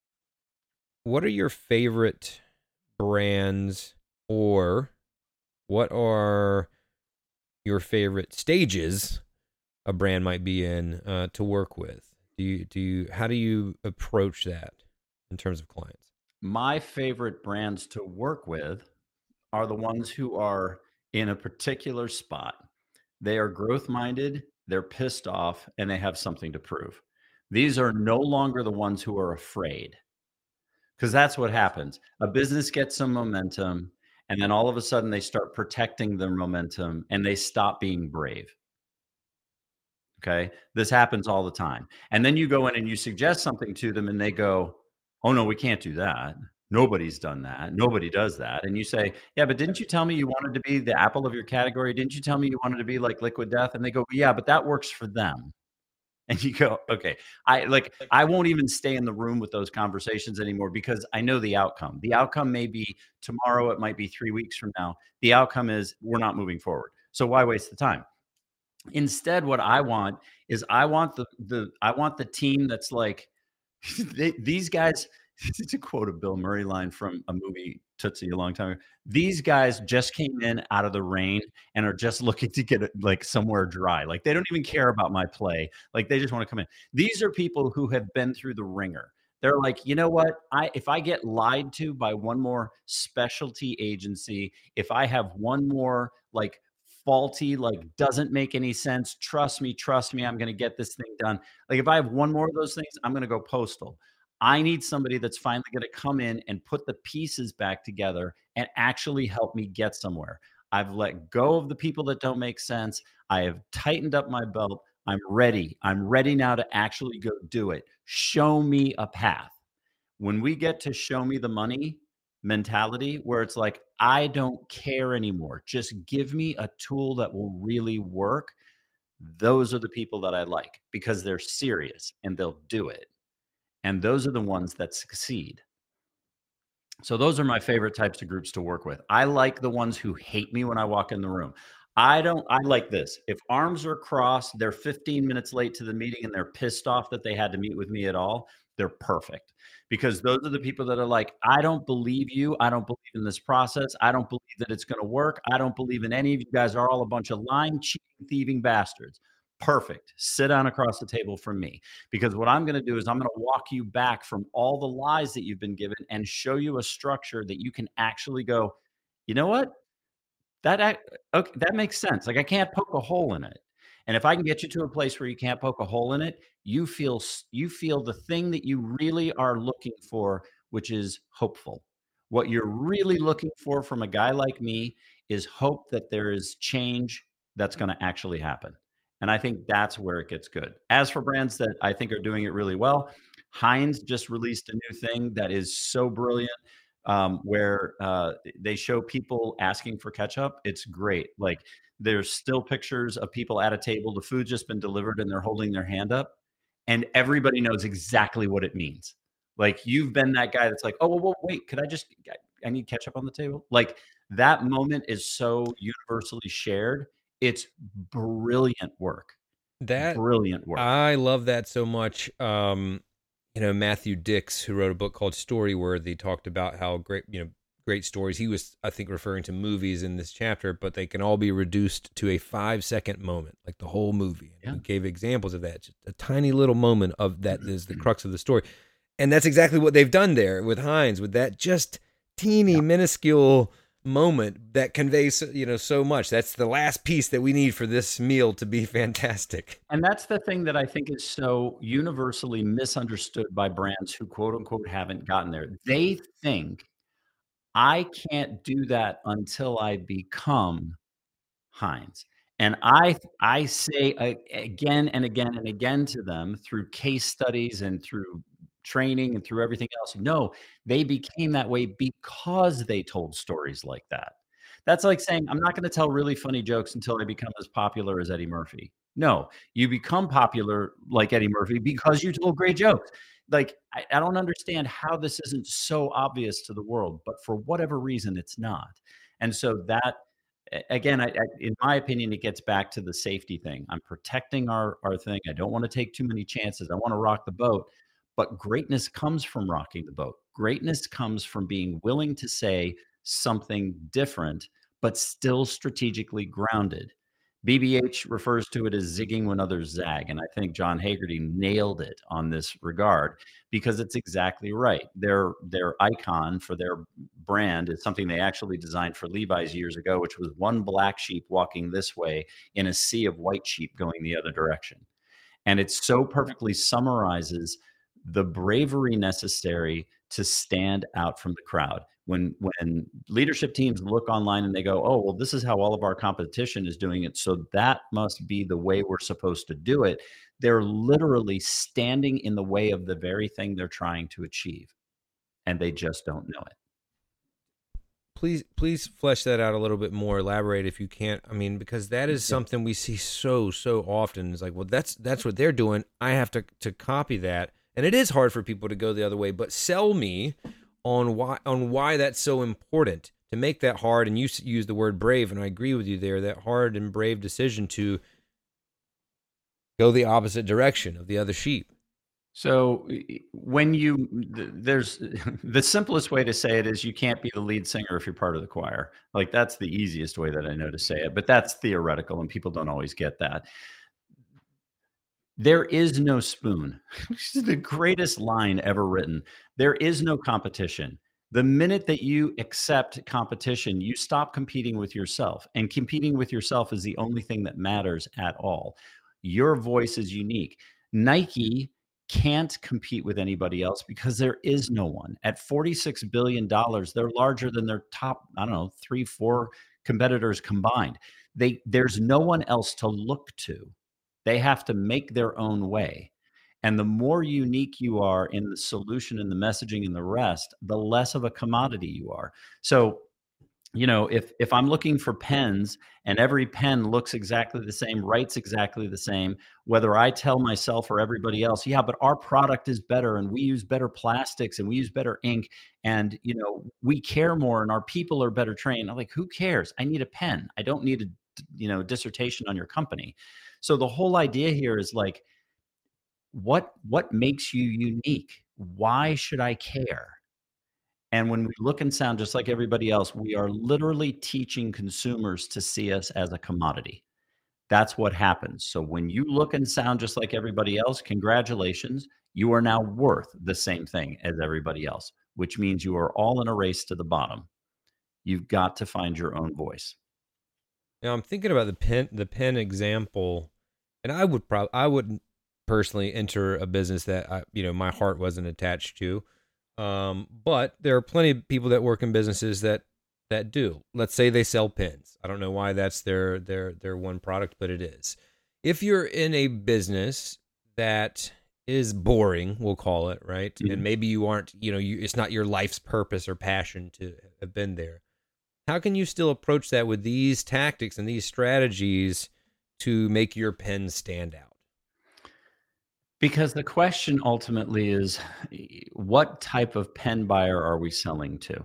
are your favorite brands, or what are your favorite stages a brand might be in to work with? How do you approach that in terms of clients? My favorite brands to work with are the ones who are in a particular spot. They are growth minded, they're pissed off, and they have something to prove. These are no longer the ones who are afraid. Because that's what happens. A business gets some momentum, and then all of a sudden they start protecting their momentum and they stop being brave. Okay. This happens all the time. And then you go in and you suggest something to them and they go, oh, no, we can't do that. Nobody's done that. Nobody does that. And you say, yeah, but didn't you tell me you wanted to be the Apple of your category? Didn't you tell me you wanted to be like Liquid Death? And they go, yeah, but that works for them. And you go, okay, I won't even stay in the room with those conversations anymore because I know the outcome. The outcome may be tomorrow. It might be 3 weeks from now. The outcome is we're not moving forward. So why waste the time? Instead, what I want is I want the team that's like these guys. To quote a Bill Murray line from a movie Tootsie a long time ago, these guys just came in out of the rain and are just looking to get like somewhere dry. Like they don't even care about my play. Like they just want to come in. These are people who have been through the ringer. They're like, you know what? If I get lied to by one more specialty agency, if I have one more like faulty, like doesn't make any sense, trust me, I'm going to get this thing done. Like if I have one more of those things, I'm going to go postal. I need somebody that's finally going to come in and put the pieces back together and actually help me get somewhere. I've let go of the people that don't make sense. I have tightened up my belt. I'm ready. I'm ready now to actually go do it. Show me a path. When we get to show me the money mentality, where it's like, I don't care anymore. Just give me a tool that will really work. Those are the people that I like because they're serious and they'll do it. And those are the ones that succeed. So those are my favorite types of groups to work with. I like the ones who hate me when I walk in the room. I like this. If arms are crossed, they're 15 minutes late to the meeting and they're pissed off that they had to meet with me at all, they're perfect. Because those are the people that are like, I don't believe you. I don't believe in this process. I don't believe that it's going to work. I don't believe in any of you guys are all a bunch of lying, cheating, thieving bastards. Perfect. Sit down across the table from me, because what I'm going to do is I'm going to walk you back from all the lies that you've been given and show you a structure that you can actually go, you know what? Okay, that makes sense. Like I can't poke a hole in it. And if I can get you to a place where you can't poke a hole in it, you feel the thing that you really are looking for, which is hopeful. What you're really looking for from a guy like me is hope that there is change that's going to actually happen. And I think that's where it gets good. As for brands that I think are doing it really well, Heinz just released a new thing that is so brilliant. where they show people asking for ketchup. It's great. Like there's still pictures of people at a table. The food's just been delivered and they're holding their hand up, and everybody knows exactly what it means. Like you've been that guy that's like, oh, well, wait, I need ketchup on the table. Like that moment is so universally shared. It's brilliant work. Brilliant work. I love that so much. Matthew Dix, who wrote a book called Storyworthy, talked about how great stories. He was, I think, referring to movies in this chapter, but they can all be reduced to a 5-second moment, like the whole movie. And he gave examples of that. Just a tiny little moment of that is the crux of the story. And that's exactly what they've done there with Heinz, with that just teeny, minuscule moment that conveys, so much. That's the last piece that we need for this meal to be fantastic. And that's the thing that I think is so universally misunderstood by brands who quote unquote haven't gotten there. They think I can't do that until I become Heinz. And I say again and again and again to them through case studies and through training and through everything else. No, they became that way because they told stories like that. That's like saying, I'm not going to tell really funny jokes until I become as popular as Eddie Murphy. No, you become popular like Eddie Murphy because you told great jokes. Like, I don't understand how this isn't so obvious to the world, but for whatever reason, it's not. And so that, again, in my opinion, it gets back to the safety thing. I'm protecting our thing. I don't want to take too many chances. I want to rock the boat. But greatness comes from rocking the boat. Greatness comes from being willing to say something different, but still strategically grounded. BBH refers to it as zigging when others zag. And I think John Haggerty nailed it on this regard because it's exactly right. Their icon for their brand is something they actually designed for Levi's years ago, which was one black sheep walking this way in a sea of white sheep going the other direction. And it so perfectly summarizes the bravery necessary to stand out from the crowd. When leadership teams look online and they go, oh, well, this is how all of our competition is doing it, so that must be the way we're supposed to do it. They're literally standing in the way of the very thing they're trying to achieve, and they just don't know it. Please flesh that out a little bit more. Elaborate if you can't. I mean, because that is something we see so often. It's like, well, that's what they're doing. I have to copy that. And it is hard for people to go the other way, but sell me on why that's so important to make that hard. And you use the word brave, and I agree with you there, that hard and brave decision to go the opposite direction of the other sheep. So there's the simplest way to say it is you can't be the lead singer if you're part of the choir. Like that's the easiest way that I know to say it, but that's theoretical and people don't always get that. There is no spoon. This is the greatest line ever written. There is no competition. The minute that you accept competition, you stop competing with yourself. And competing with yourself is the only thing that matters at all. Your voice is unique. Nike can't compete with anybody else because there is no one. At $46 billion, they're larger than their top, 3-4 competitors combined. There's no one else to look to. They have to make their own way. And the more unique you are in the solution and the messaging and the rest, the less of a commodity you are. So, if I'm looking for pens and every pen looks exactly the same, writes exactly the same, whether I tell myself or everybody else, yeah, but our product is better and we use better plastics and we use better ink and, we care more and our people are better trained. I'm like, who cares? I need a pen. I don't need a, dissertation on your company. So the whole idea here is like, what makes you unique? Why should I care? And when we look and sound just like everybody else, we are literally teaching consumers to see us as a commodity. That's what happens. So when you look and sound just like everybody else, congratulations, you are now worth the same thing as everybody else, which means you are all in a race to the bottom. You've got to find your own voice. Now I'm thinking about the pen example, and I wouldn't personally enter a business that my heart wasn't attached to. But there are plenty of people that work in businesses that do. Let's say they sell pens. I don't know why that's their one product, but it is. If you're in a business that is boring, we'll call it, right? Mhm. And maybe you aren't, it's not your life's purpose or passion to have been there. How can you still approach that with these tactics and these strategies to make your pen stand out? Because the question ultimately is, what type of pen buyer are we selling to?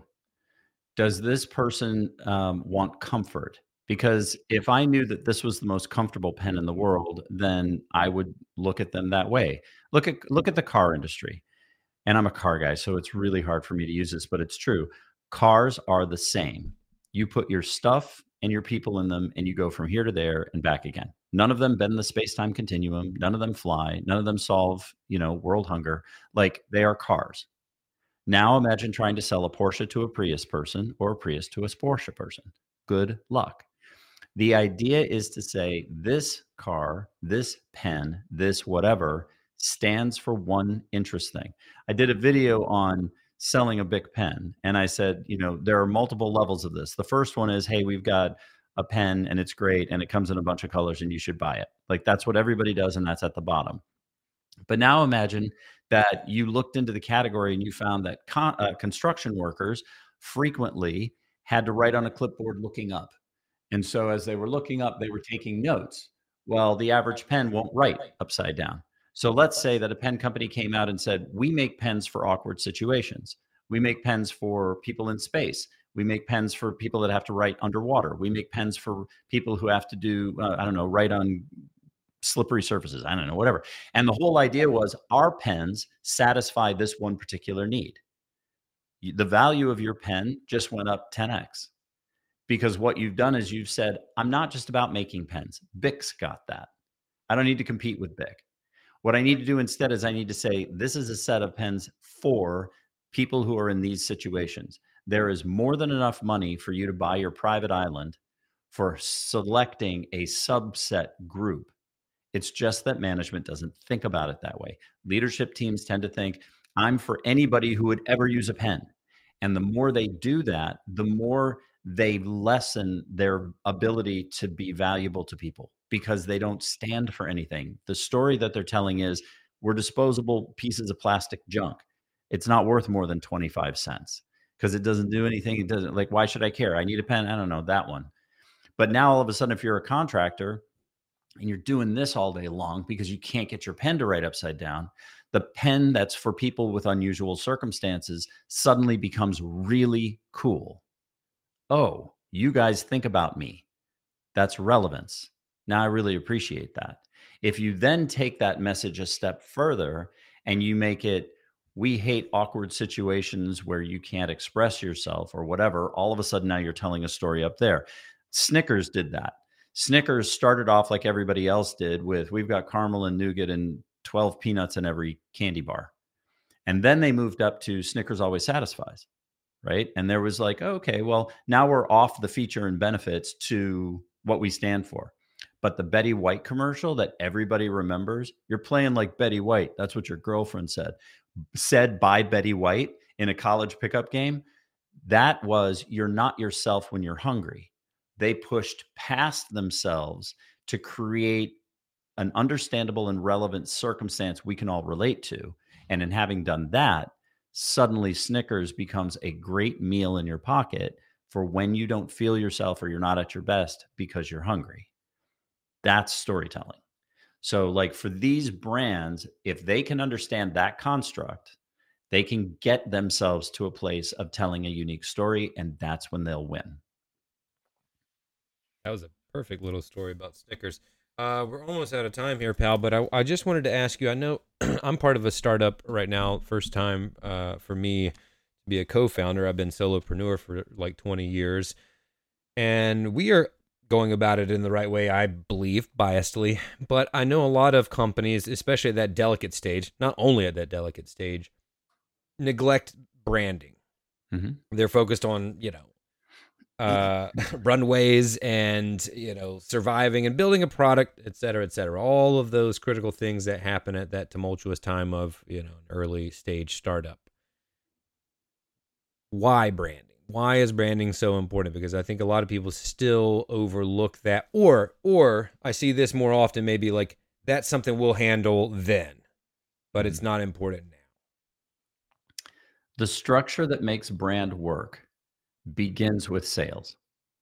Does this person want comfort? Because if I knew that this was the most comfortable pen in the world, then I would look at them that way. Look at the car industry. And I'm a car guy, so it's really hard for me to use this, but it's true. Cars are the same. You put your stuff and your people in them, and you go from here to there and back again. None of them bend the space-time continuum. None of them fly. None of them solve, world hunger. Like, they are cars. Now imagine trying to sell a Porsche to a Prius person or a Prius to a Porsche person. Good luck. The idea is to say this car, this pen, this whatever stands for one interest thing. I did a video on selling a Bic pen, and I said, there are multiple levels of this. The first one is, hey, we've got a pen and it's great and it comes in a bunch of colors and you should buy it. Like, that's what everybody does, and that's at the bottom. But now imagine that you looked into the category and you found that construction workers frequently had to write on a clipboard looking up. And so as they were looking up, they were taking notes. Well, the average pen won't write upside down. So let's say that a pen company came out and said, we make pens for awkward situations. We make pens for people in space. We make pens for people that have to write underwater. We make pens for people who have to do, write on slippery surfaces. I don't know, whatever. And the whole idea was our pens satisfy this one particular need. The value of your pen just went up 10x. Because what you've done is you've said, I'm not just about making pens. Bic's got that. I don't need to compete with Bic. What I need to do instead is I need to say, this is a set of pens for people who are in these situations. There is more than enough money for you to buy your private island for selecting a subset group. It's just that management doesn't think about it that way. Leadership teams tend to think, I'm for anybody who would ever use a pen. And the more they do that, the more they lessen their ability to be valuable to people because they don't stand for anything. The story that they're telling is, we're disposable pieces of plastic junk. It's not worth more than 25 cents because it doesn't do anything. It doesn't, like, why should I care? I need a pen. I don't know, that one. But now all of a sudden, if you're a contractor and you're doing this all day long because you can't get your pen to write upside down, the pen that's for people with unusual circumstances suddenly becomes really cool. Oh, you guys think about me. That's relevance. Now I really appreciate that. If you then take that message a step further and you make it, we hate awkward situations where you can't express yourself or whatever, all of a sudden now you're telling a story up there. Snickers did that. Snickers started off like everybody else did with, we've got caramel and nougat and 12 peanuts in every candy bar. And then they moved up to Snickers always satisfies. Right. And there was like, okay, well, now we're off the feature and benefits to what we stand for. But the Betty White commercial that everybody remembers, you're playing like Betty White. That's what your girlfriend said by Betty White in a college pickup game. That was, you're not yourself when you're hungry. They pushed past themselves to create an understandable and relevant circumstance we can all relate to. And in having done that, suddenly Snickers becomes a great meal in your pocket for when you don't feel yourself or you're not at your best because you're hungry. That's storytelling. So like for these brands, if they can understand that construct, they can get themselves to a place of telling a unique story, and that's when they'll win. That was a perfect little story about Snickers. We're almost out of time here, pal, but I just wanted to ask you, I know I'm part of a startup right now, first time for me to be a co-founder. I've been solopreneur for like 20 years, and we are going about it in the right way, I believe, biasedly. But I know a lot of companies, especially at that delicate stage, not only at that delicate stage, neglect branding. Mm-hmm. They're focused on, runways and surviving and building a product, et cetera, all of those critical things that happen at that tumultuous time of an early stage startup. Why branding? Why is branding so important? Because I think a lot of people still overlook that, or I see this more often, maybe like, that's something we'll handle then. but it's not important now. The structure that makes brand work begins with sales.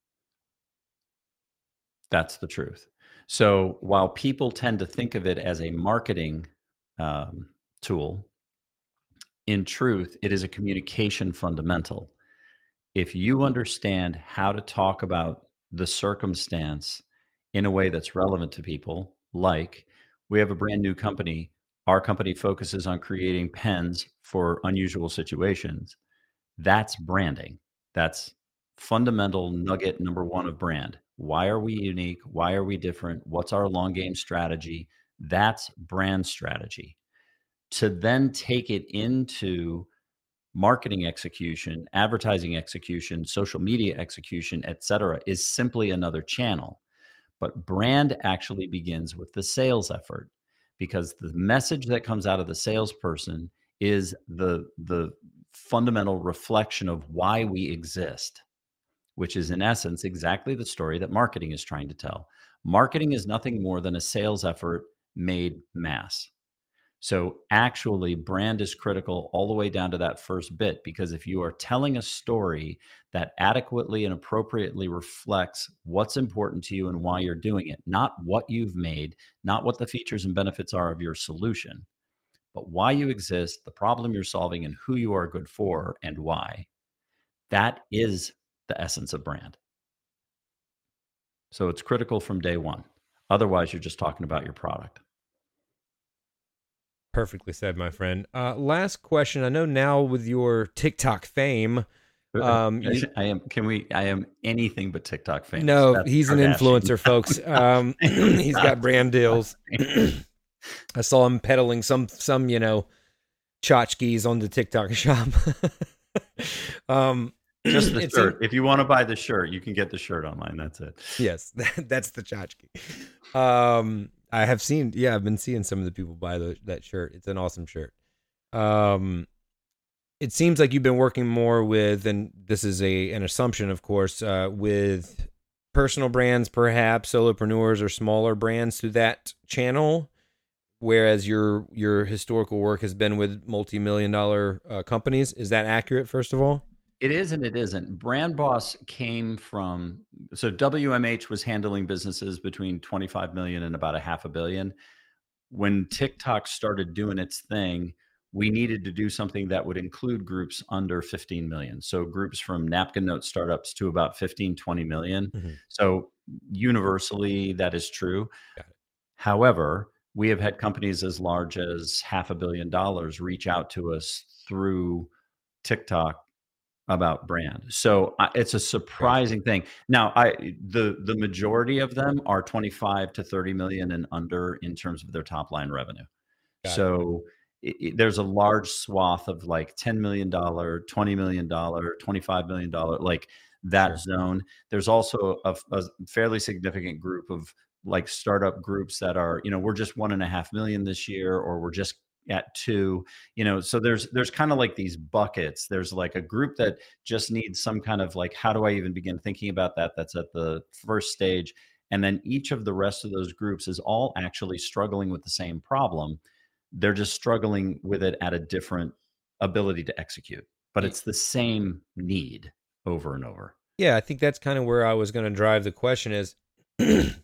That's the truth. So while people tend to think of it as a marketing tool, in truth, it is a communication fundamental. If you understand how to talk about the circumstance in a way that's relevant to people, like we have a brand new company, our company focuses on creating pens for unusual situations. That's branding. That's fundamental nugget number one of brand. Why are we unique? Why are we different? What's our long game strategy? That's brand strategy. To then take it into marketing execution, advertising execution, social media execution, et cetera, is simply another channel. But brand actually begins with the sales effort, because the message that comes out of the salesperson is the fundamental reflection of why we exist, which is in essence exactly the story that marketing is trying to tell. Marketing is nothing more than a sales effort made mass. So actually, brand is critical all the way down to that first bit, because if you are telling a story that adequately and appropriately reflects what's important to you and why you're doing it, not what you've made, not what the features and benefits are of your solution, but why you exist, the problem you're solving, and who you are good for and why, that is the essence of brand. So it's critical from day one. Otherwise, you're just talking about your product. Perfectly said, my friend. Last question. I know now with your TikTok fame, I am anything but TikTok famous. No, That's he's an influencer, folks. He's got brand deals. I saw him peddling some tchotchkes on the TikTok shop. Just the shirt. If you want to buy the shirt, you can get the shirt online. That's it. Yes, that's the tchotchke. I've been seeing some of the people buy that shirt. It's an awesome shirt. It seems like you've been working more with, and this is an assumption, of course, with personal brands, perhaps solopreneurs or smaller brands through that channel, whereas your historical work has been with multi-million-dollar companies. Is that accurate, first of all? It is and it isn't. Brand Boss came from, so WMH was handling businesses between 25 million and about $500 million. When TikTok started doing its thing, we needed to do something that would include groups under 15 million. So groups from napkin note startups to about 15, 20 million. Mm-hmm. So universally, that is true. However, we have had companies as large as $500 million reach out to us through TikTok about brand. So it's a surprising thing. Now, the majority of them are 25 to 30 million and under in terms of their top line revenue. So there's a large swath of like $10 million, $20 million, $25 million, like that zone. There's also a fairly significant group of like startup groups that are, we're just 1.5 million this year, or we're just at 2, so there's kind of like these buckets. There's like a group that just needs some kind of like, how do I even begin thinking about that? That's at the first stage. And then each of the rest of those groups is all actually struggling with the same problem. They're just struggling with it at a different ability to execute, but it's the same need over and over. Yeah, I think that's kind of where I was going to drive the question is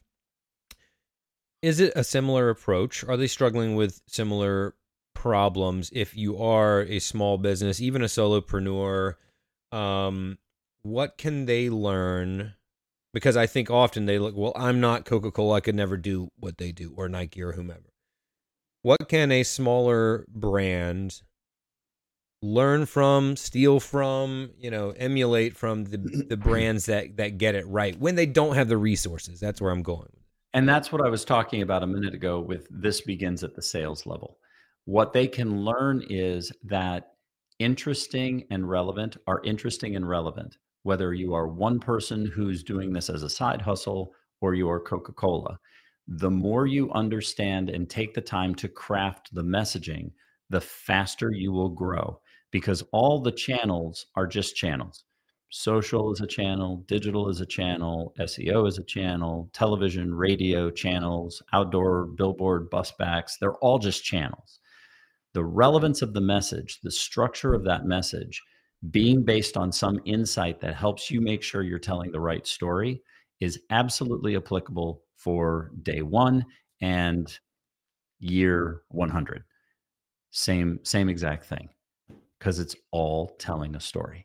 it a similar approach? Are they struggling with similar problems? If you are a small business, even a solopreneur, what can they learn? Because I think often they look, well, I'm not Coca-Cola, I could never do what they do, or Nike or whomever. What can a smaller brand learn from, steal from, emulate from the brands that get it right when they don't have the resources? That's where I'm going. And that's what I was talking about a minute ago with this begins at the sales level. What they can learn is that interesting and relevant are interesting and relevant, whether you are one person who's doing this as a side hustle or you are Coca-Cola. The more you understand and take the time to craft the messaging, the faster you will grow, because all the channels are just channels. Social is a channel, digital is a channel, SEO is a channel, television, radio channels, outdoor, billboard, bus backs, they're all just channels. The relevance of the message, the structure of that message, being based on some insight that helps you make sure you're telling the right story is absolutely applicable for day one and year 100. Same exact thing, because it's all telling a story.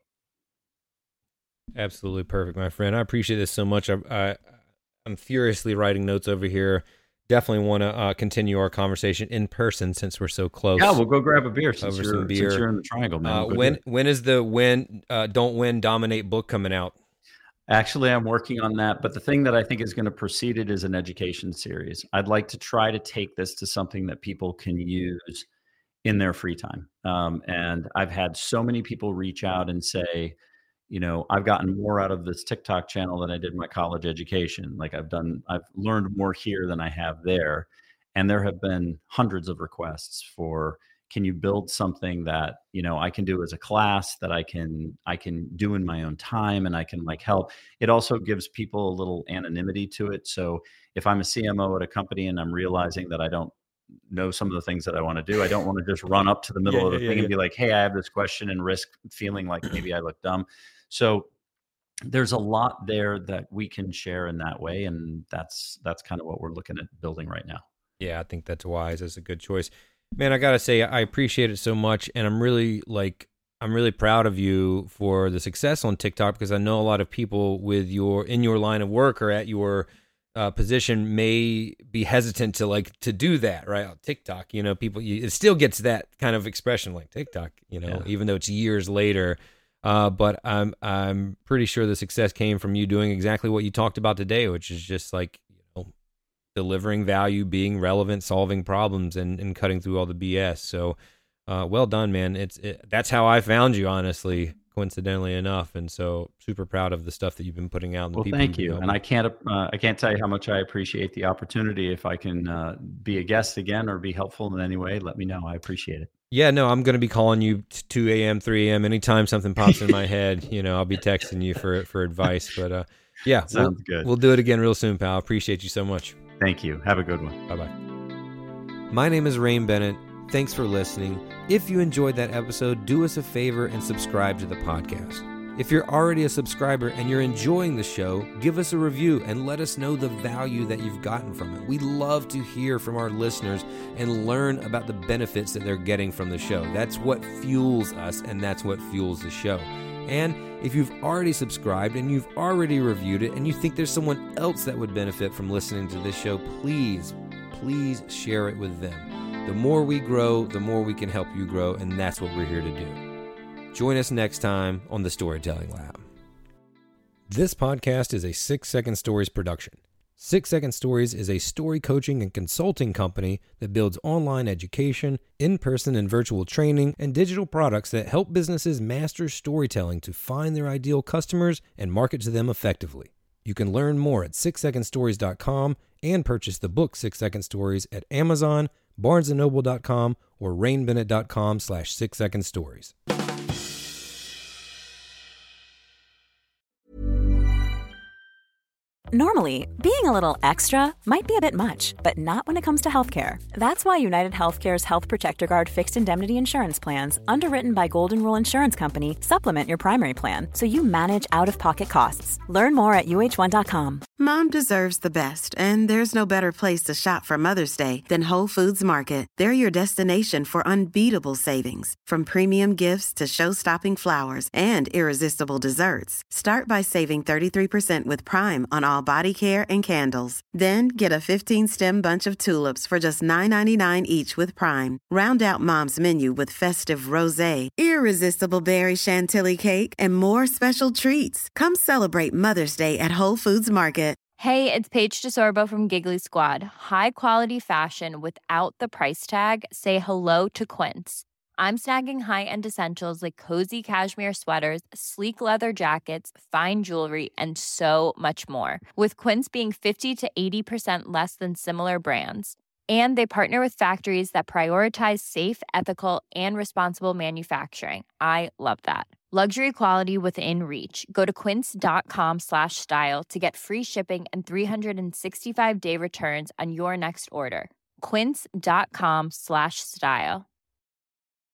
Absolutely perfect, my friend. I appreciate this so much. I'm furiously writing notes over here. Definitely want to continue our conversation in person since we're so close. Yeah, we'll go grab a beer since you're in the triangle, man. When is the Don't Win, Dominate book coming out? Actually, I'm working on that, but the thing that I think is going to precede it is an education series. I'd like to try to take this to something that people can use in their free time. And I've had so many people reach out and say, I've gotten more out of this TikTok channel than I did my college education. Like I've learned more here than I have there. And there have been hundreds of requests for, can you build something that, I can do as a class, that I can do in my own time, and I can help. It also gives people a little anonymity to it. So if I'm a CMO at a company and I'm realizing that I don't know some of the things that I want to do, I don't want to just run up to the middle of the thing and be like, hey, I have this question, and risk feeling like maybe I look dumb. So there's a lot there that we can share in that way. And that's kind of what we're looking at building right now. Yeah, I think that's wise. That's a good choice. Man, I got to say, I appreciate it so much. And I'm really proud of you for the success on TikTok, because I know a lot of people in your line of work or at your position may be hesitant to do that, right? TikTok, people, it still gets that kind of expression like TikTok, even though it's years later. But I'm pretty sure the success came from you doing exactly what you talked about today, which is just delivering value, being relevant, solving problems, and cutting through all the BS. So, well done, man. That's how I found you, honestly, coincidentally enough. And so super proud of the stuff that you've been putting out. Well, thank you. And I can't tell you how much I appreciate the opportunity. If I can be a guest again or be helpful in any way, let me know. I appreciate it. Yeah, no, I'm going to be calling you 2 a.m., 3 a.m. Anytime something pops in my head, I'll be texting you for advice. But yeah, sounds good. We'll do it again real soon, pal. Appreciate you so much. Thank you. Have a good one. Bye-bye. My name is Rain Bennett. Thanks for listening. If you enjoyed that episode, do us a favor and subscribe to the podcast. If you're already a subscriber and you're enjoying the show, give us a review and let us know the value that you've gotten from it. We love to hear from our listeners and learn about the benefits that they're getting from the show. That's what fuels us, and that's what fuels the show. And if you've already subscribed and you've already reviewed it and you think there's someone else that would benefit from listening to this show, please share it with them. The more we grow, the more we can help you grow, and that's what we're here to do. Join us next time on the Storytelling Lab. This podcast is a 6 Second Stories production. 6 Second Stories is a story coaching and consulting company that builds online education, in-person and virtual training, and digital products that help businesses master storytelling to find their ideal customers and market to them effectively. You can learn more at 6secondstories.com and purchase the book 6 Second Stories at Amazon, BarnesandNoble.com, or RainBennett.com/6secondstories. Normally, being a little extra might be a bit much, but not when it comes to healthcare. That's why United Healthcare's Health Protector Guard fixed indemnity insurance plans, underwritten by Golden Rule Insurance Company, supplement your primary plan so you manage out-of-pocket costs. Learn more at UH1.com. Mom deserves the best, and there's no better place to shop for Mother's Day than Whole Foods Market. They're your destination for unbeatable savings, from premium gifts to show-stopping flowers and irresistible desserts. Start by saving 33% with Prime on all body care and candles. Then get a 15-stem bunch of tulips for just $9.99 each with Prime. Round out Mom's menu with festive rosé, irresistible berry chantilly cake, and more special treats. Come celebrate Mother's Day at Whole Foods Market. Hey, it's Paige DeSorbo from Giggly Squad. High quality fashion without the price tag. Say hello to Quince. I'm snagging high-end essentials like cozy cashmere sweaters, sleek leather jackets, fine jewelry, and so much more. With Quince being 50 to 80% less than similar brands. And they partner with factories that prioritize safe, ethical, and responsible manufacturing. I love that. Luxury quality within reach. Go to quince.com/style to get free shipping and 365-day returns on your next order. Quince.com/style.